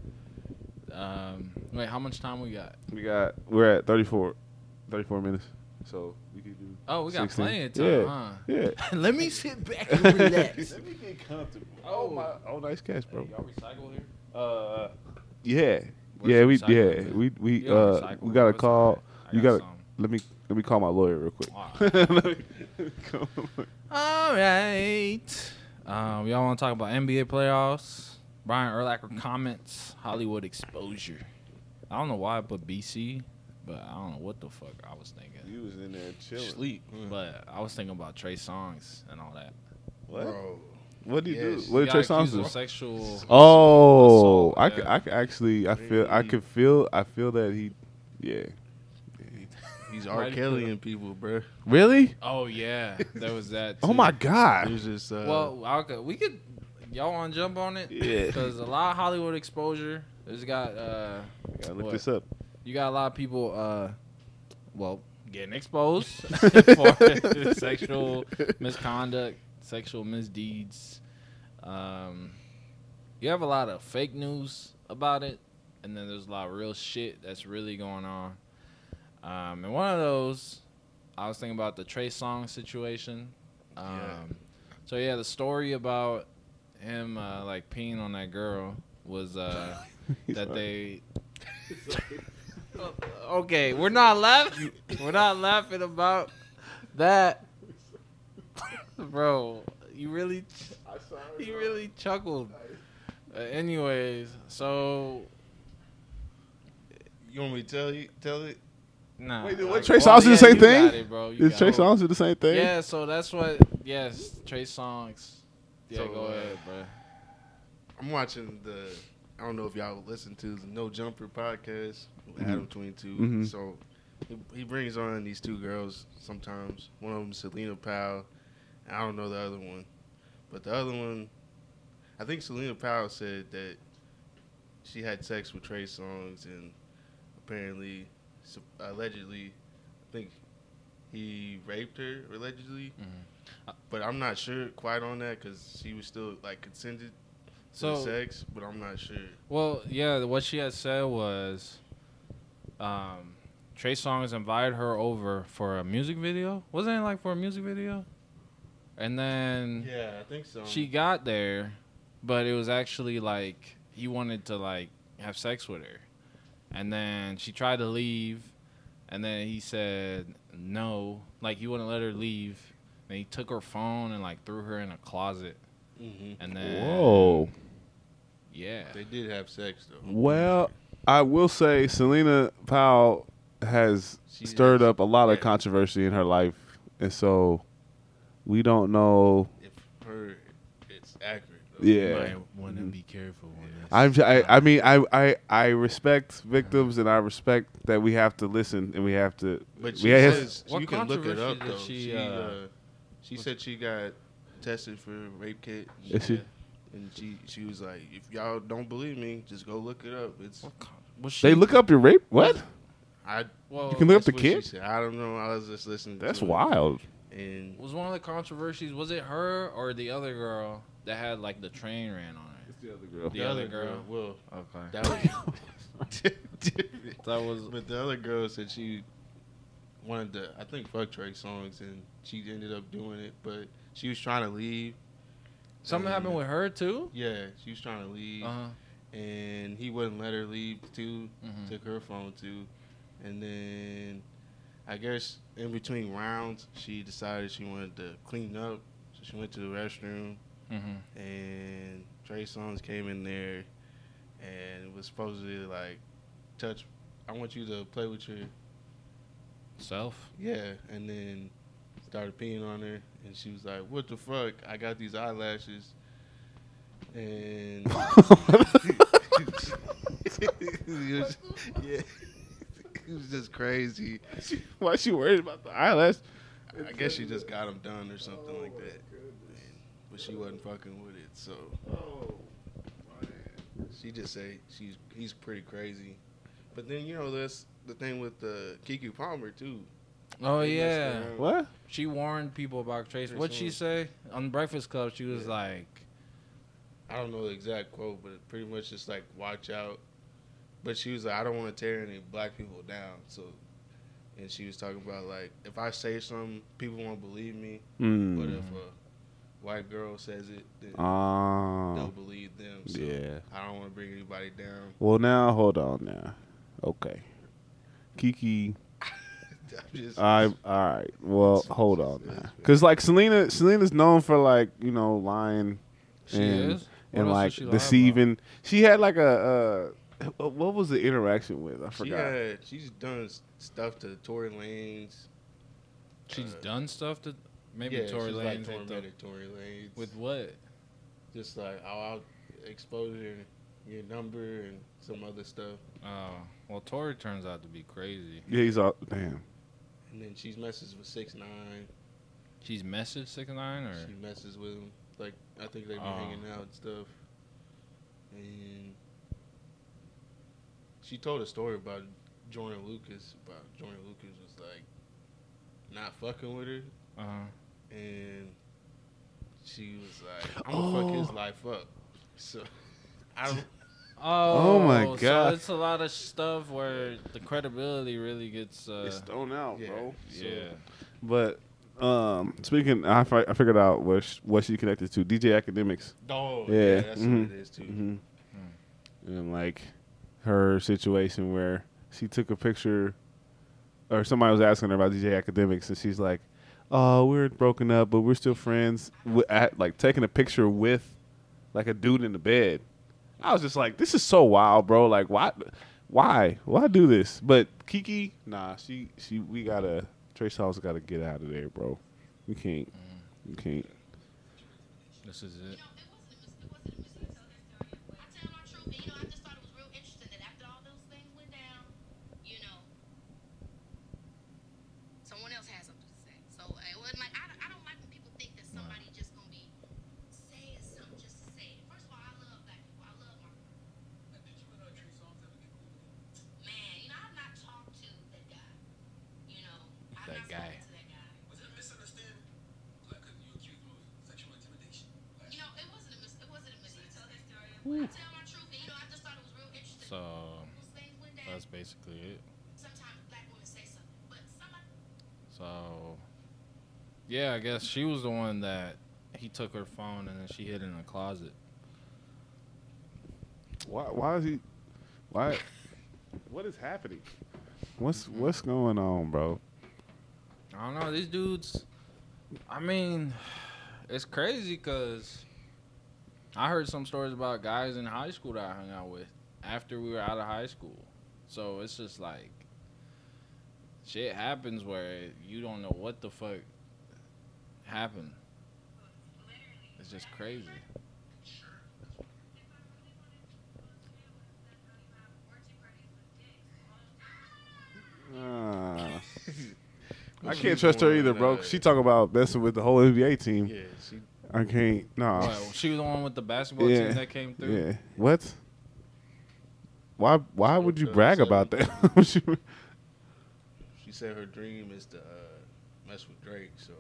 Yeah. Um, wait, how much time we got? We got we're at thirty-four, thirty-four minutes, so we can do. Oh, we got sixteen. plenty of time, Yeah, huh? yeah. Let me sit back and relax. Let me get comfortable. Oh. Oh my! Oh, nice catch, bro. Y'all recycle here? Uh, yeah, Where's yeah, the we recycling, yeah man? we we You don't uh recycle, we bro. gotta It's call. alright. I You got gotta some. let me let me call my lawyer real quick. Alright. Let me call my lawyer. All right. Um, y'all want to talk about N B A playoffs? Brian Urlacher comments Hollywood exposure. I don't know why I put B C, but I don't know what the fuck I was thinking. You was in there chilling. Sleep. But I was thinking about Trey Songz and all that. What? Bro. What did you Yes. do? What He did Trey got Songz accused do? of sexual. Oh, assault, I yeah. could, I could actually, I feel, I could feel, I feel that he, yeah. He's R. Ready Kelly for- and people, bro. Really? Oh yeah, there was that. Oh too. my God. There's just uh, Well, okay, we could y'all want to jump on it? Yeah. Because a lot of Hollywood exposure. It's got. Uh, Gotta look what? this up. You got a lot of people. Uh, well, getting exposed for sexual misconduct, sexual misdeeds. Um, you have a lot of fake news about it, and then there's a lot of real shit that's really going on. Um, and one of those, I was thinking about the Trey Songz situation. Um, Yeah. So yeah, the story about him uh, like peeing on that girl was uh, that they. Okay, we're not laughing. We're not laughing about that, bro. You really, you really chuckled. Uh, anyways, so You want me to tell you? Tell it? nah. Wait, did like, what, Trey well, Songz do the yeah, same you thing? got it, bro. You Did got Trey it. Songz do the same thing? Yeah, so that's what. Yes, Trey Songz. Yeah, So, go uh, ahead, bro. I'm watching the. I don't know if y'all listen to the No Jumper podcast with Mhm. Adam twenty-two. Mhm. So he, he brings on these two girls sometimes. One of them is Selena Powell. I don't know the other one, but the other one, I think Selena Powell said that she had sex with Trey Songz, and apparently, sup- allegedly, I think he raped her allegedly. Mhm. But I'm not sure quite on that because she was still like consented to So- the sex, but I'm not sure. Well, yeah, what she had said was, um, Trey Songz invited her over for a music video. Wasn't it like for a music video? And then Yeah, I think so. she got there, but it was actually like he wanted to like have sex with her, and then she tried to leave, and then he said no, like he wouldn't let her leave, and he took her phone and like threw her in a closet, hmm and then Whoa. yeah, They did have sex though. Well, I will say Selena Powell has She stirred has- up a lot of yeah. controversy in her life, and so we don't know. If her, it's accurate. Though. Yeah. you might want to Mhm. be careful on this. I'm, I, I mean, I, I, I respect victims, and I respect that we have to listen and we have to. But we she have- says What you can look it controversy up did though. she, She, uh, uh, she said she got tested for rape kit. Is she? And she she was like, if y'all don't believe me, just go look it up. It's What con- was she, They look up your rape. What? I. well, You can look up That's the what she kid. said. I don't know. I was just listening. That's to it. wild. And was one of the controversies, was it her or the other girl that had like the train ran on her? It's the other girl. The other girl. Well, Okay. that was different. That was But the other girl said she wanted to, I think, fuck Trey Songz, and she ended up doing it. But she was trying to leave. something and- happened with her too. Yeah, she was trying to leave, Uh huh. and he wouldn't let her leave too. Mhm. Took her phone too, and then I guess in between rounds, she decided she wanted to clean up, so she went to the restroom, Mhm. and Trey Songz came in there, and was supposedly like, touch. I want you to play with your Self. yeah, and then started peeing on her, and she was like, "What the fuck? I got these eyelashes," and it was, yeah, it was just crazy. Why she worried about the eyelash? I guess she just got him done or something like that, and, but she wasn't fucking with it, so she just say she's he's pretty crazy. But then you know that's the thing with uh, Kiki Palmer too. Oh They messed yeah. around. What? She warned people about Tracy. Trey What'd she Songz. say on Breakfast Club? She was Yeah. like, I don't know the exact quote, but it pretty much just like watch out. But she was like, I don't want to tear any black people down. So, and she was talking about like, if I say something, people won't believe me. Mm. But if a white girl says it, then Ah. they'll believe them. So Yeah. I don't want to bring anybody down. Well, now hold on. Now, okay. Kiki. I'm just, I all right. Well, It's- hold on it's- now, because like Selena, Selena's known for like you know lying she and is. What and else like did she lie deceiving. She had like a uh, what was the interaction with? I she forgot. had, she's done s- stuff to Tory Lanez. She's uh, done stuff to maybe yeah, Tory she's like Lanez hit the- tormented Tory Lanez. with what? Just like, oh, I'll expose your, your number and some other stuff. Oh, well, Tory turns out to be crazy. Yeah, he's all damn. And then she messes with six nine. She's messaged six nine or She messes with him. Like I think they be Oh. hanging out and stuff. And she told a story about Jordan Lucas. About Jordan Lucas was like not fucking with her, Uh huh. and she was like, "I'm gonna fuck his Oh. life up." So I don't. Oh, Oh my So God. it's a lot of stuff where the credibility really gets. Uh, It's thrown out, Yeah. bro. So- yeah. But um, speaking, I, fi- I figured out what sh- what she connected to. D J Academics. Oh, Yeah, yeah, that's mhm. what it is too. hmm And like her situation where she took a picture, or somebody was asking her about D J Academics, and she's like, "Oh, we're broken up, but we're still friends." Wi- At, like taking a picture with like a dude in the bed. I was just like, "This is so wild, bro! Like, why, why, why do this?" But Kiki, nah, she, she, we gotta Trace House gotta get out of there, bro. We can't, we can't. This is it. Someone else has something to say. So it wasn't like I, don't- I don't like when people think that somebody just gonna be saying something just to say it. First of all, I love black people. I love my man. You know, I've not talked to that guy. You know, I've That not guy. spoken to that guy. Was it a misunderstanding? Like, 'cause you accused him of sexual intimidation. Like, You know, it wasn't a mis- it wasn't a mistake. Tell that story. I tell my truth, and you know, I just thought it was real interesting. So Those things went down. that's basically it. Sometimes black women say something, but somebody. So yeah, I guess she was the one that he took her phone and then she hid it in a closet. Why, why is he? Why? What is happening? What's what's going on, bro? I don't know. These dudes, I mean, it's crazy because I heard some stories about guys in high school that I hung out with after we were out of high school. So it's just like, shit happens where you don't know what the fuck happened. It's just crazy. Ah. I What can't she's trust her doing, either, bro. uh, She talk about messing with the whole N B A team. Yeah, she. I can't. Nah. What, she was the one with the basketball Yeah. team that came through? Yeah. What? Why? Why She would you looked brag up about that? She- She said her dream is to uh, mess with Drake. So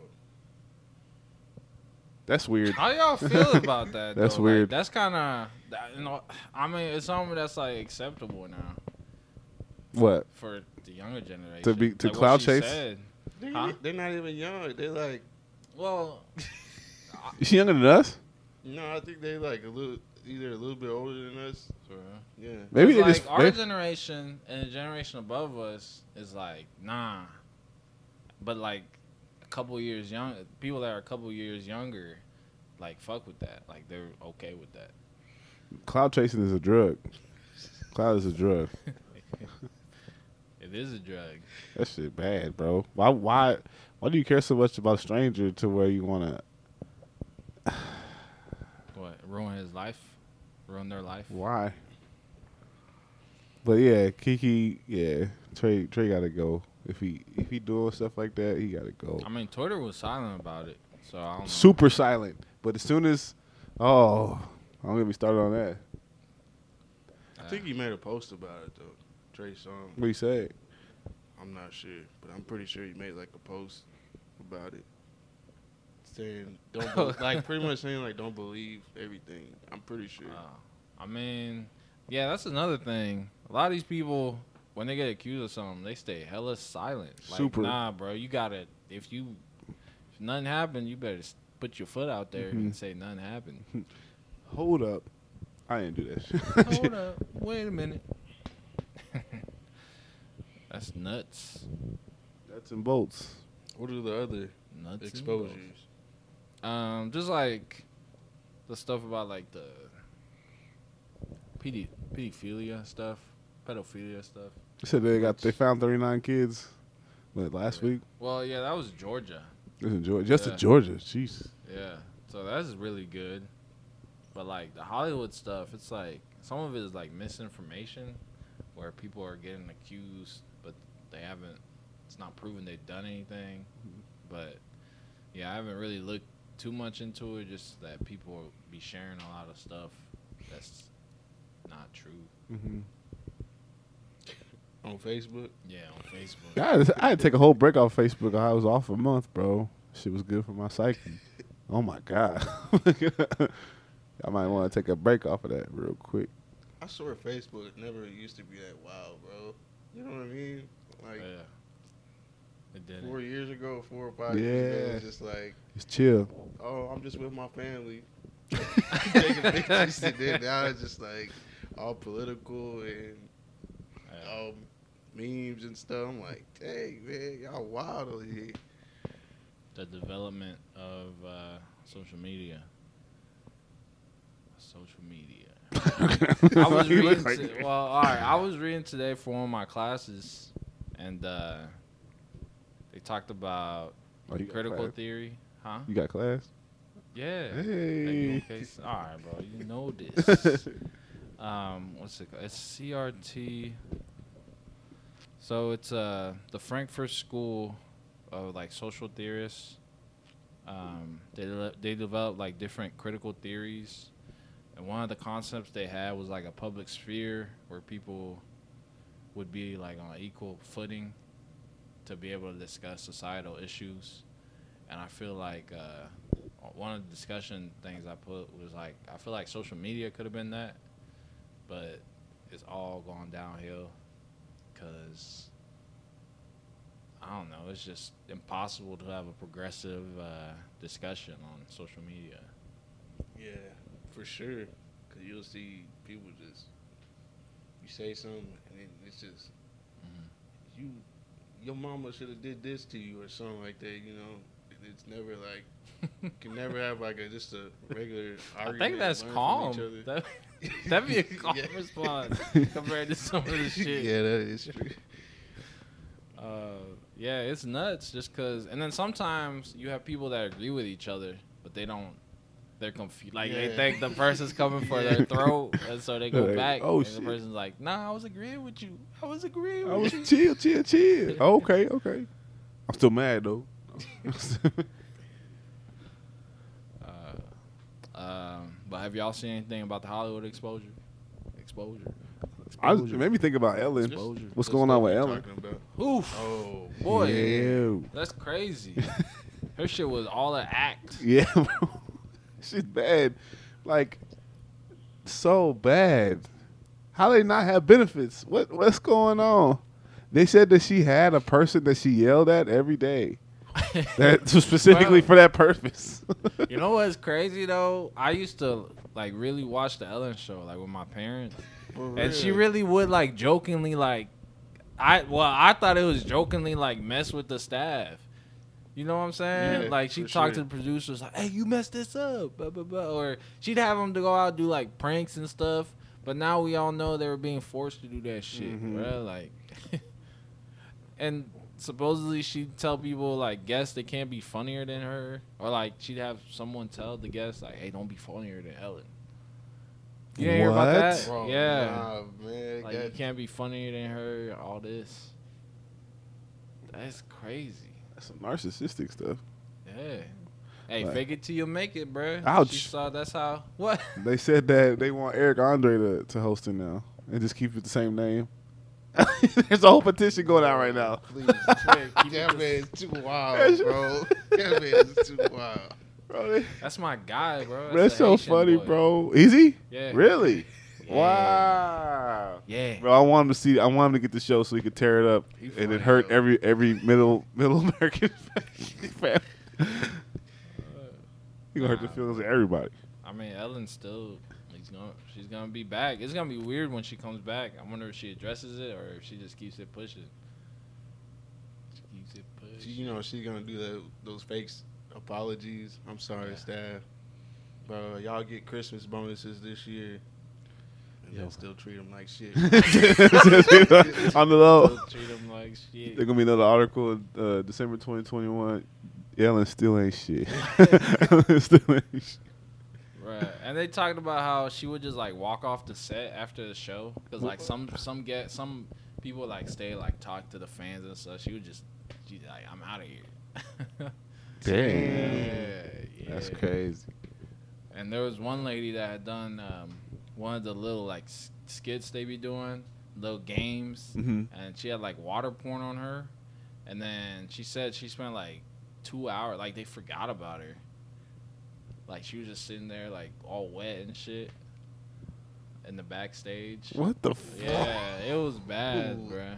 That's weird. How y'all feel about that? That's though? weird. Like, that's kind of, you know, I mean, it's something that's like acceptable now What? for the younger generation. To be- to Like what cloud she chase? said. they're, Huh? they're not even young. They're like, Well, Is she younger than us? no, I think they like a little, either a little bit older than us. for real. Yeah. Maybe It's they like just. our they- generation and the generation above us is like nah, but like a couple years young, people that are a couple years younger, like fuck with that. Like they're okay with that. Cloud chasing is a drug. Cloud is a drug. It is a drug. That shit bad, bro. Why? Why? Why do you care so much about a stranger to where you wanna? What, ruin his life? Ruin their life? Why? But yeah, Kiki. Yeah, Trey. Trey gotta go. If he if he doing stuff like that, he gotta go. I mean, Twitter was silent about it, so I don't know. Super silent. But as soon as, oh, I'm gonna be started on that. I think he made a post about it though. Trey Songz. What you say? I'm not sure, but I'm pretty sure he made like a post about it, saying don't be- like pretty much saying like don't believe everything. I'm pretty sure. Uh, I mean, yeah, that's another thing. A lot of these people, when they get accused of something, they stay hella silent. Like, Super. nah, bro, you gotta. If you, if nothing happened, you better s- put your foot out there and Mhm. say nothing happened. Hold up. I didn't do that shit. Hold up, wait a minute. That's nuts. Nuts and bolts. What are the other Nuts. and exposures? bolts. Um, just like the stuff about like the pedi- pedophilia stuff, pedophilia stuff. They said they got they found thirty-nine kids. What, last week? Well, yeah, that was Georgia. This in Georgia. Just Yeah. in Georgia. Jeez. Yeah, so that's really good. But like the Hollywood stuff, it's like some of it is like misinformation, where people are getting accused, but they haven't. It's not proven they've done anything. But yeah, I haven't really looked too much into it, just that people be sharing a lot of stuff that's not true. Mm-hmm. On Facebook. Yeah, on Facebook. I had, to, I had to take a whole break off Facebook. I was off a month, bro. Shit was good for my psyche. Oh my god. I might want to take a break off of that real quick. I swear Facebook never used to be that wild, bro. You know what I mean? Like Yeah. It did. four years ago, four or five years ago, Yeah. it's just like, It's chill. oh, I'm just with my family. Taking pictures, and then now it's just like all political and Yeah. all memes and stuff. I'm like, dang, man, y'all wild over here. The development of uh, social media. Social media. I was You look reading. like to- it. well, all right. I was reading today for one of my classes, and uh, they talked about Oh, you got critical class? theory, huh? You got class? Yeah. Hey. Okay. All right, bro. You know this. um, what's it called? It's C R T. So it's uh the Frankfurt School of like social theorists. Um, they de- they developed like different critical theories, and one of the concepts they had was like a public sphere where people would be like on equal footing to be able to discuss societal issues. And I feel like uh, one of the discussion things I put was like I feel like social media could have been that, but it's all gone downhill because I don't know. It's just impossible to have a progressive uh, discussion on social media. Yeah, for sure. Because you'll see people just, you say something, and then it's just, Mhm. you, your mama should have did this to you or something like that, you know? It's never like, you can never have like a just a regular I argument. think that's learn from calm. each other. That, that'd be a calm Yeah. response compared to some of the shit. Yeah, that is true. Uh, yeah, it's nuts just because. And then sometimes you have people that agree with each other, but they don't. They're confused. Like they Yeah. think the person's coming for Yeah. their throat, and so they go Like, back. oh, and shit. the person's like, "Nah, I was agreeing with you. I was agreeing I with was you." chill, chill, chill. Oh, okay, okay. I'm still mad though. Uh, um, but have y'all seen anything about the Hollywood exposure? Exposure. I was, it made me think about Ellen. Just- What's the going on stuff with you're Ellen? talking about. Oof, Oh, boy, Ew. that's crazy. Her shit was all an act. Yeah, bro. She's bad. Like, so bad. How they not have benefits? What What's going on? They said that she had a person that she yelled at every day. That specifically Well- for that purpose. You know what's crazy though? I used to like really watch the Ellen show like with my parents, for and she real. really would like jokingly like, I well I thought it was jokingly like mess with the staff. You know what I'm saying? Yeah, like she for talked sure. to the producers like, "Hey, you messed this up," blah, blah, blah. Or she'd have them to go out and do like pranks and stuff. But now we all know they were being forced to do that shit, Mhm. bruh. Like, and supposedly she'd tell people like guests they can't be funnier than her, or like she'd have someone tell the guests like, "Hey, don't be funnier than Ellen." You didn't hear about What? that? Bro, Yeah, nah, man. like you that- can't be funnier than her. All this, that's crazy. That's some narcissistic stuff. Yeah. Hey, Right. fake it till you make it, bruh. Ouch. She saw that's how. What? They said that they want Eric Andre to, to host it now and just keep it the same name. There's a whole petition going out right now. Please, that man is too wild, bro. That man is too wild. Bro, they- That's my guy, bro. that's a so Haitian funny, boy. bro. Easy? Yeah. Really? Yeah. Wow. Yeah. Bro, I want him to see. I want him to get the show so he could tear it up He and funny, it hurt though. every every middle middle American family. He gonna hurt the Nah. feelings of everybody. I mean, Ellen still, he's gonna, she's gonna be back. It's gonna be weird when she comes back. I wonder if she addresses it or if she just keeps it pushing. She keeps it She, pushing. you know she's gonna do that, those fake apologies. I'm sorry, Yeah. staff. Bro, y'all get Christmas bonuses this year. And Yo. they'll still treat them like shit. On the low. Still treat them like shit. There's gonna be another article uh, December twenty twenty-one. Ellen still ain't shit. Ellen still ain't shit. Right. And they talked about how she would just like walk off the set after the show because like some some get some people like stay like talk to the fans and stuff. She would just she's like, I'm out of here. Dang. Yeah, yeah. That's Yeah. crazy. And there was one lady that had done um, one of the little like s- skits they be doing, little games, Mm-hmm. and she had like water porn on her, and then she said she spent like two hours, like they forgot about her, like she was just sitting there like all wet and shit in the backstage. What the fuck? Yeah, it was bad, Ooh. bruh.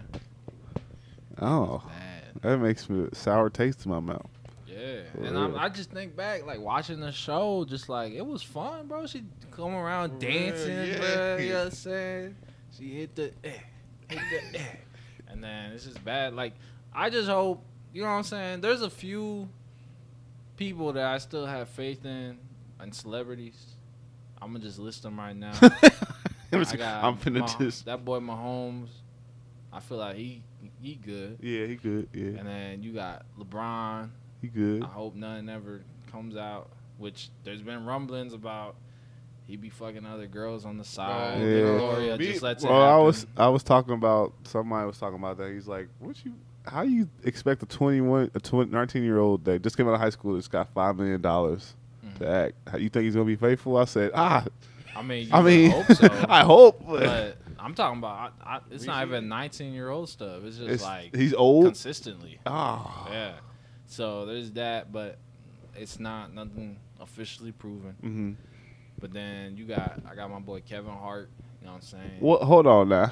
Oh, Bad. that makes me a sour taste in my mouth. Yeah, For and I'm, real. I just think back, like watching the show, just like it was fun, bro. She come around For real, dancing, yeah. bro. You know what I'm saying? She hit the, eh, hit the, eh. And then it's just bad. Like I just hope, you know what I'm saying? There's a few people that I still have faith in, and celebrities. I'm gonna just list them right now. I'm I got I'm finna Mah- just. that boy Mahomes. I feel like he he good. Yeah, he good. Yeah, And then you got LeBron. he good. I hope nothing ever comes out. Which there's been rumblings about he be fucking other girls on the side. Oh, Yeah. Gloria Me- just lets it Well, I happen. was I was talking about somebody was talking about that. He's like, "What you? How you expect a twenty-one, a twenty, nineteen year old that just came out of high school that's got five million dollars Mhm. to act? How you think he's gonna be faithful?" I said, "Ah, I mean, you I would mean, hope so. I hope, but, but I'm talking about. I, I, it's not Reason? even nineteen year old stuff. It's just it's, like he's old. consistently. Ah, Yeah. So there's that, but it's not nothing officially proven. mm-hmm. But then you got I got my boy Kevin Hart. You know what I'm saying? Well, hold on now.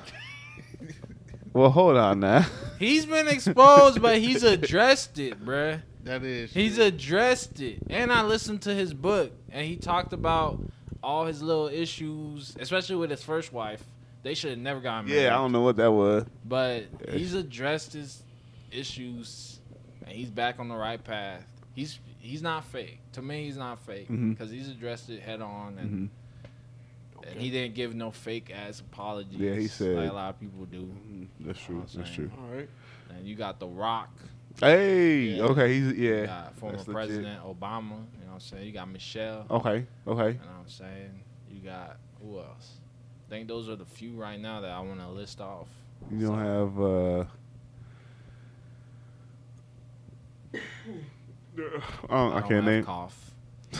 well, hold on now. He's been exposed, but he's addressed it, bruh. That is. He's true. addressed it. And I listened to his book, and he talked about all his little issues, especially with his first wife. They should have never gotten married. Yeah, I don't know what that was. But Yeah. he's addressed his issues, and he's back on the right path. He's he's not fake. To me, he's not fake Mhm. because he's addressed it head on, and, Mm-hmm. and he didn't give no fake ass apologies. Yeah, he said- like a lot of people do. Mm-hmm. That's You know true. what I'm That's saying? true. All right. And you got The Rock. Hey, Yeah. okay, he's You yeah. got former that's legit. President Obama. You know what I'm saying? You got Michelle. Okay, okay. You know what I'm saying? You got who else? I think those are the few right now that I want to list off. You don't So, have. uh I, don't, I, don't can't have name. cough.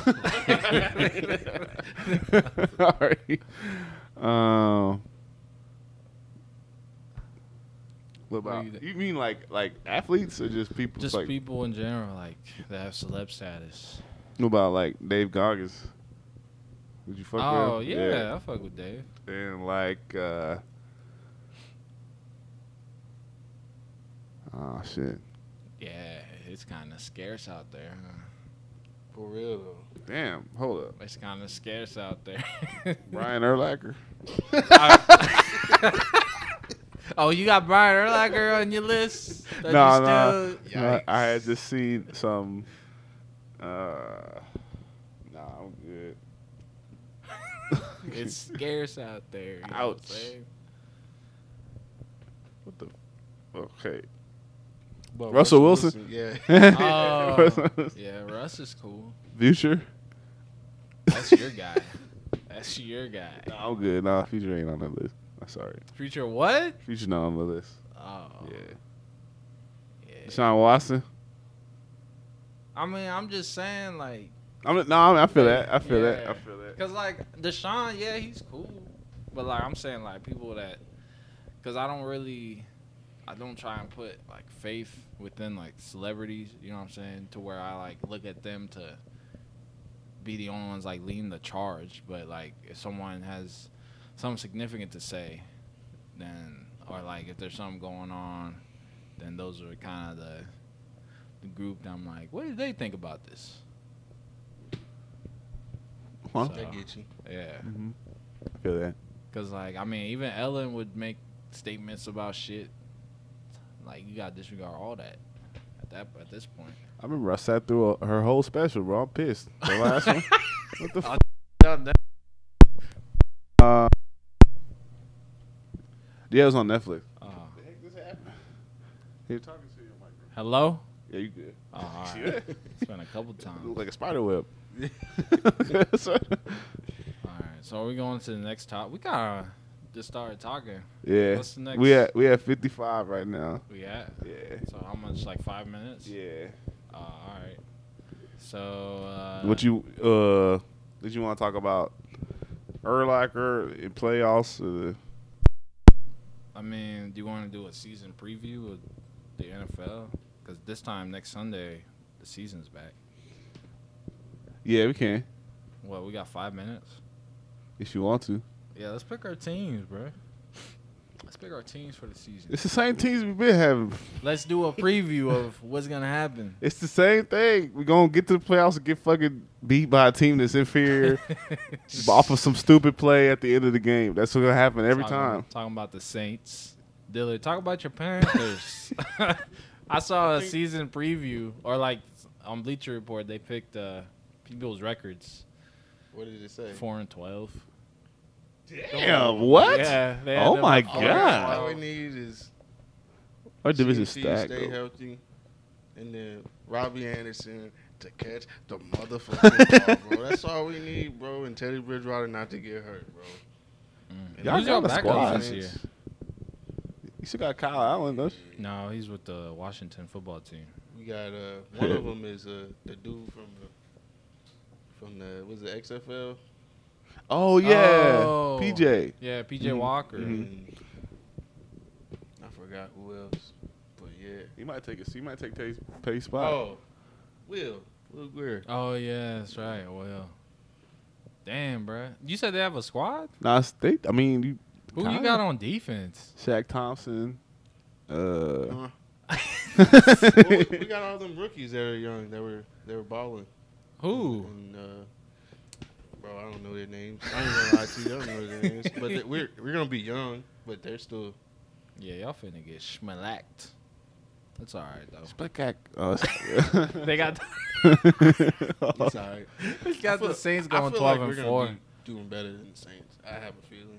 All right. Um. What about What do you? Mean like like athletes or just people? Just like, people in general, like that have celeb status. What about like Dave Goggins? Would you fuck Oh with him? yeah, I fuck with Dave. And like. uh Oh shit! Yeah, it's kind of scarce out there. Huh? For real though. Damn! Hold up, It's kind of scarce out there. Brian Urlacher. Oh, you got Brian Urlacher on your list? That No, you no, still- no. I had just seen some. Uh, nah, I'm good. It's scarce out there. You know what I'm Ouch. saying? What the? Okay. But Russell Wilson? Yeah. Oh, yeah, Russ is cool. Future? That's your guy. That's your guy. No, I'm good. Nah, Future ain't on that list. I'm sorry. Future what? Future not on the list. Oh, Yeah. yeah. Deshaun Watson? I mean, I'm just saying, like, I'm no, I, mean, I feel that. I feel that. Yeah. I feel that. cause like Deshaun, yeah, he's cool, but like I'm saying, like people that, cause I don't really, I don't try and put like faith within like celebrities. You know what I'm saying? To where I like look at them to be the only ones like leading the charge. But like if someone has something significant to say, then or like if there's something going on, then those are kind of the the group that I'm like, what do they think about this? Huh? So, I get you. yeah. Mm-hmm. I feel that. Cause like I mean, even Ellen would make statements about shit. Like you gotta disregard all that at that at this point. I remember I sat through a, her whole special, bro. I'm pissed. The last one. What the f- uh, Yeah, it was on Netflix. Uh, You're talking to your mic. hello. Yeah, you good. Oh, all right. It's been a couple times. Look like a spider web. So- All right, so are we going to the next top? We gotta just start talking. yeah. What's the next? We at we at fifty-five right now. We at. Yeah. So how much? Like five minutes. Yeah. Uh, all right. So uh, What you uh did you want to talk about Urlacher in playoffs? Uh, I mean, do you want to do a season preview of the N F L? Because this time next Sunday, the season's back. yeah, we can Well, we got five minutes. if you want to. Yeah, let's pick our teams, bro. Let's pick our teams for the season. It's the same teams we've been having. Let's do a preview of what's gonna happen. It's the same thing. We're gonna get to the playoffs and get fucking beat by a team that's inferior off of some stupid play at the end of the game. That's what's gonna happen every talking, time. Talking about the Saints. Dillard, talk about your Panthers. I saw a season preview, or like on Bleacher Report, they picked uh, people's records. What did it say? Four and twelve. Damn, what? Yeah. They had Oh them my at four and God. All we twelve. need is Our division C D stacked. stay though. healthy, and then Robbie Anderson to catch the motherfucking ball, bro. That's all we need, bro. And Teddy Bridgewater not to get hurt, bro. Mm. And Y'all Who's got your a backup squad. this year? You still got Kyle Allen, though. No, he's with the Washington football team. We got uh one of them is uh the dude from the from the was it X F L? Oh yeah, Oh. P J. Yeah, P J Mhm. Walker. Mhm. And I forgot who else, but yeah. He might take a. He might take Teddy's Teddy's spot. Oh, Will Will Greer. Oh yeah, that's right. Well, damn, bruh. You said they have a squad. Nah, it's- they. I mean, you. Who you Kinda. got on defense? Shaq Thompson. Uh, Uh, well, we, we got all them rookies that are young that were they were balling. Who? And, uh, bro, I don't know their names. I ain't gonna lie to you, I don't know their names. But they, we're we're gonna be young, but they're still. Yeah, y'all finna get schmalacked. That's all right though. Spectac. Oh, They got It's all right. they got the Saints I going feel twelve like and we're four. gonna be doing better than the Saints. I have a feeling.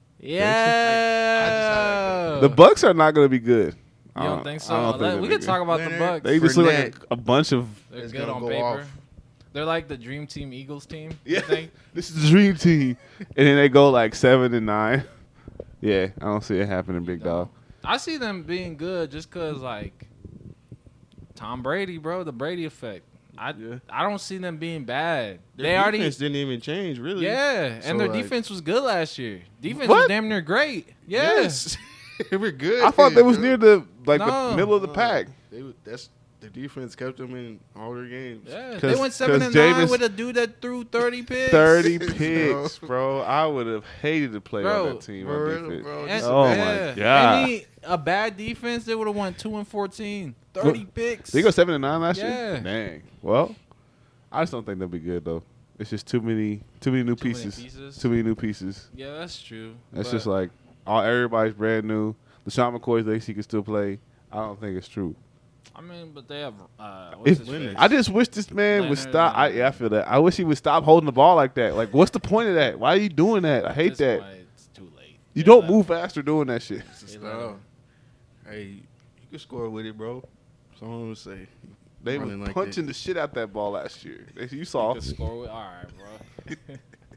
Yeah. the Bucks are not going to be good. You I don't think so? I don't think Let- they're we gonna could be talk about the Leonard, Bucks. They just look like Fournette. a, a bunch of. They're It's good gonna on go paper. off. They're like the Dream Team Eagles team. Yeah. You think? This is the dream team, and then they go like seven and nine. Yeah, I don't see it happening, big dog. I see them being good just cause like Tom Brady, bro, the Brady effect. I Yeah. I don't see them being bad. Their they already defense didn't even change, really. yeah, So, and their like- defense was good last year. Defense What? was damn near great. Yeah. Yes. they were good. I thought they was bro. near the like No. the middle of the No. pack. They was- that's the defense kept them in all their games. Yeah, 'Cause- they went seven 'cause and nine Jameis- with a dude that threw thirty picks. Thirty Bro. picks, bro. I would have hated to play Bro, on that team. for on real, defense. bro. And- Just Oh, my yeah. God. Any, a bad defense, they would have won two and fourteen. Thirty picks. They go seven and nine last Yeah. year. Dang. Well, I just don't think they'll be good though. It's just too many, too many new Too many pieces. pieces? Too many new pieces. Yeah, that's true. That's But- just like all everybody's brand new. LeSean McCoy thinks he can still play. I don't think it's true. I mean, but they have uh, what's If, his Leonard. face? I just wish this man would Leonard, stop. I, uh, yeah, I feel that. I wish he would stop holding the ball like that. Like, what's the point of that? Why are you doing that? I At hate this that. point, it's too late. You They don't let- move faster doing that shit. It's They just let like, him. hey, you can score with it, bro. Someone would say. They were Running like punching that. the shit out that ball last year. You You saw. could score with. All right, bro.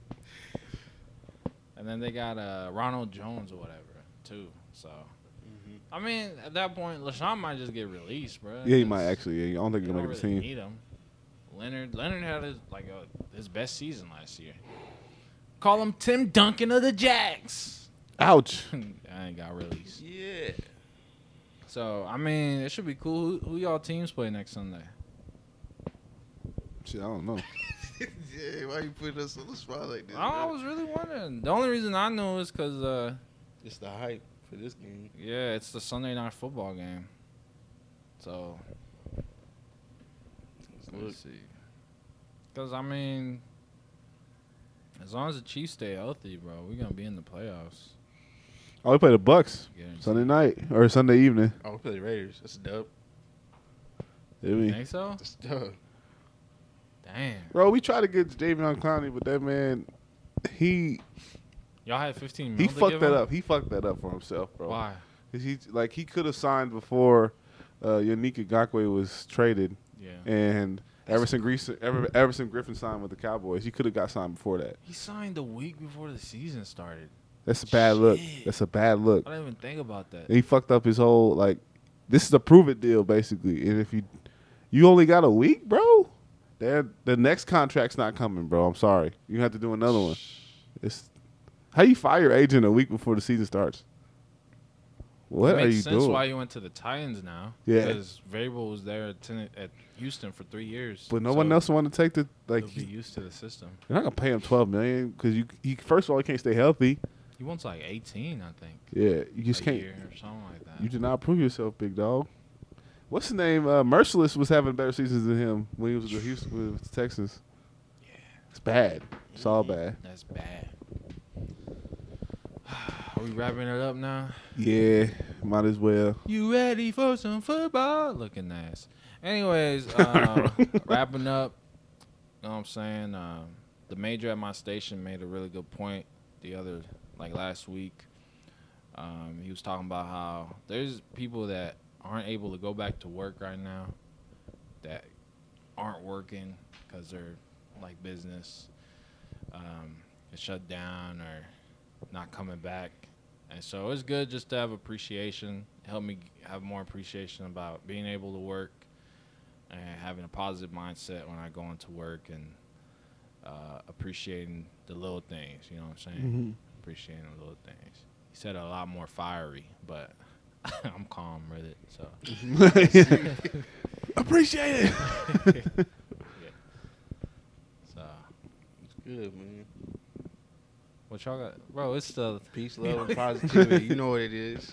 And then they got uh, Ronald Jones or whatever too. So, I mean, at that point, LaShawn might just get released, bro. Yeah, he might actually. Yeah, I don't think They he'll don't make the really team. need him. Leonard, Leonard had his like a, his best season last year. Call him Tim Duncan of the Jags. Ouch. I ain't got released. Yeah. So I mean, it should be cool. Who, who y'all teams play next Sunday? Shit, I don't know. yeah, why you putting us on the spot like this? I bro? was really wondering. The only reason I knew is because, uh, It's the hype for this game. yeah, it's the Sunday night football game. So Look, let's see. Because I mean, as long as the Chiefs stay healthy, bro, we're gonna be in the playoffs. Oh, we play the Bucks Guaranteed. Sunday night or Sunday evening. oh, we play the Raiders. That's a dub. You You mean? think so? That's a dub. Damn. Bro, we tried to get Davion Clowney, but that man, he Y'all had fifteen he mil to fucked give that him? up. He fucked that up for himself, bro. Why? 'Cause he like he could have signed before uh, Yannick Ngakoue was traded, Yeah. and Everson Griffin, Ever, Everson Griffin signed with the Cowboys. He could have got signed before that. He signed a week before the season started. That's a bad look. Shit. That's a bad look. I didn't even think about that. And he fucked up his whole like. This is a prove it deal basically, and if you you only got a week, bro, They're, the next contract's not coming, bro. I'm sorry. You have to do another one. It's how you fire your agent a week before the season starts. What it are makes you sense doing? why you went to the Titans now. Yeah. Because Vrabel was there at, ten, at Houston for three years. But no so one else want to take the like. He'll be used to the system. You're not gonna pay him twelve million because you. He first of all he can't stay healthy. He wants like eighteen, I think. Yeah, you just a can't. year or something like that. You did not prove yourself, big dog. What's his name? Uh, Merciless was having better seasons than him when he was with Houston with the Texans. Yeah. It's bad. It's all bad. That's bad. Are we wrapping it up now? Yeah, might as well. You ready for some football? Looking nice. Anyways, uh, wrapping up. You know what I'm saying? Um, the major at my station made a really good point the other, like last week. Um, he was talking about how there's people that aren't able to go back to work right now, that aren't working because they're like business um, is shut down or not coming back. And so it's good just to have appreciation, help me have more appreciation about being able to work and having a positive mindset when I go into work and uh, appreciating the little things, you know what I'm saying? Mm-hmm. Appreciating the little things. He said a lot more fiery, but I'm calm with it, so. Appreciate it. Yeah. So, It's good, man. what y'all got? Bro, it's the Peace, love, and positivity. You know what it is.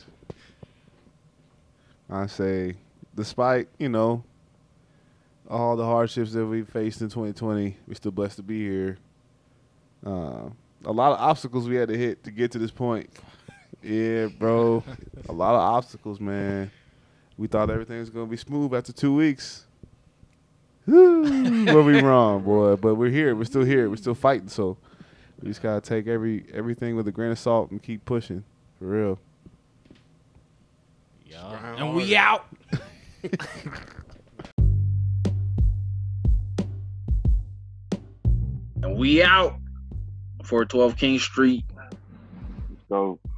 I say, despite, you know, all the hardships that we faced in twenty twenty, we're still blessed to be here. Uh, a lot of obstacles we had to hit to get to this point. Yeah, bro. A lot of obstacles, man. We thought everything was going to be smooth after two weeks. Were we wrong, boy? But we're here. We're still here. We're still fighting. So we just got to take every everything with a grain of salt and keep pushing. For real. yeah. And we out. And we out for twelve King Street. So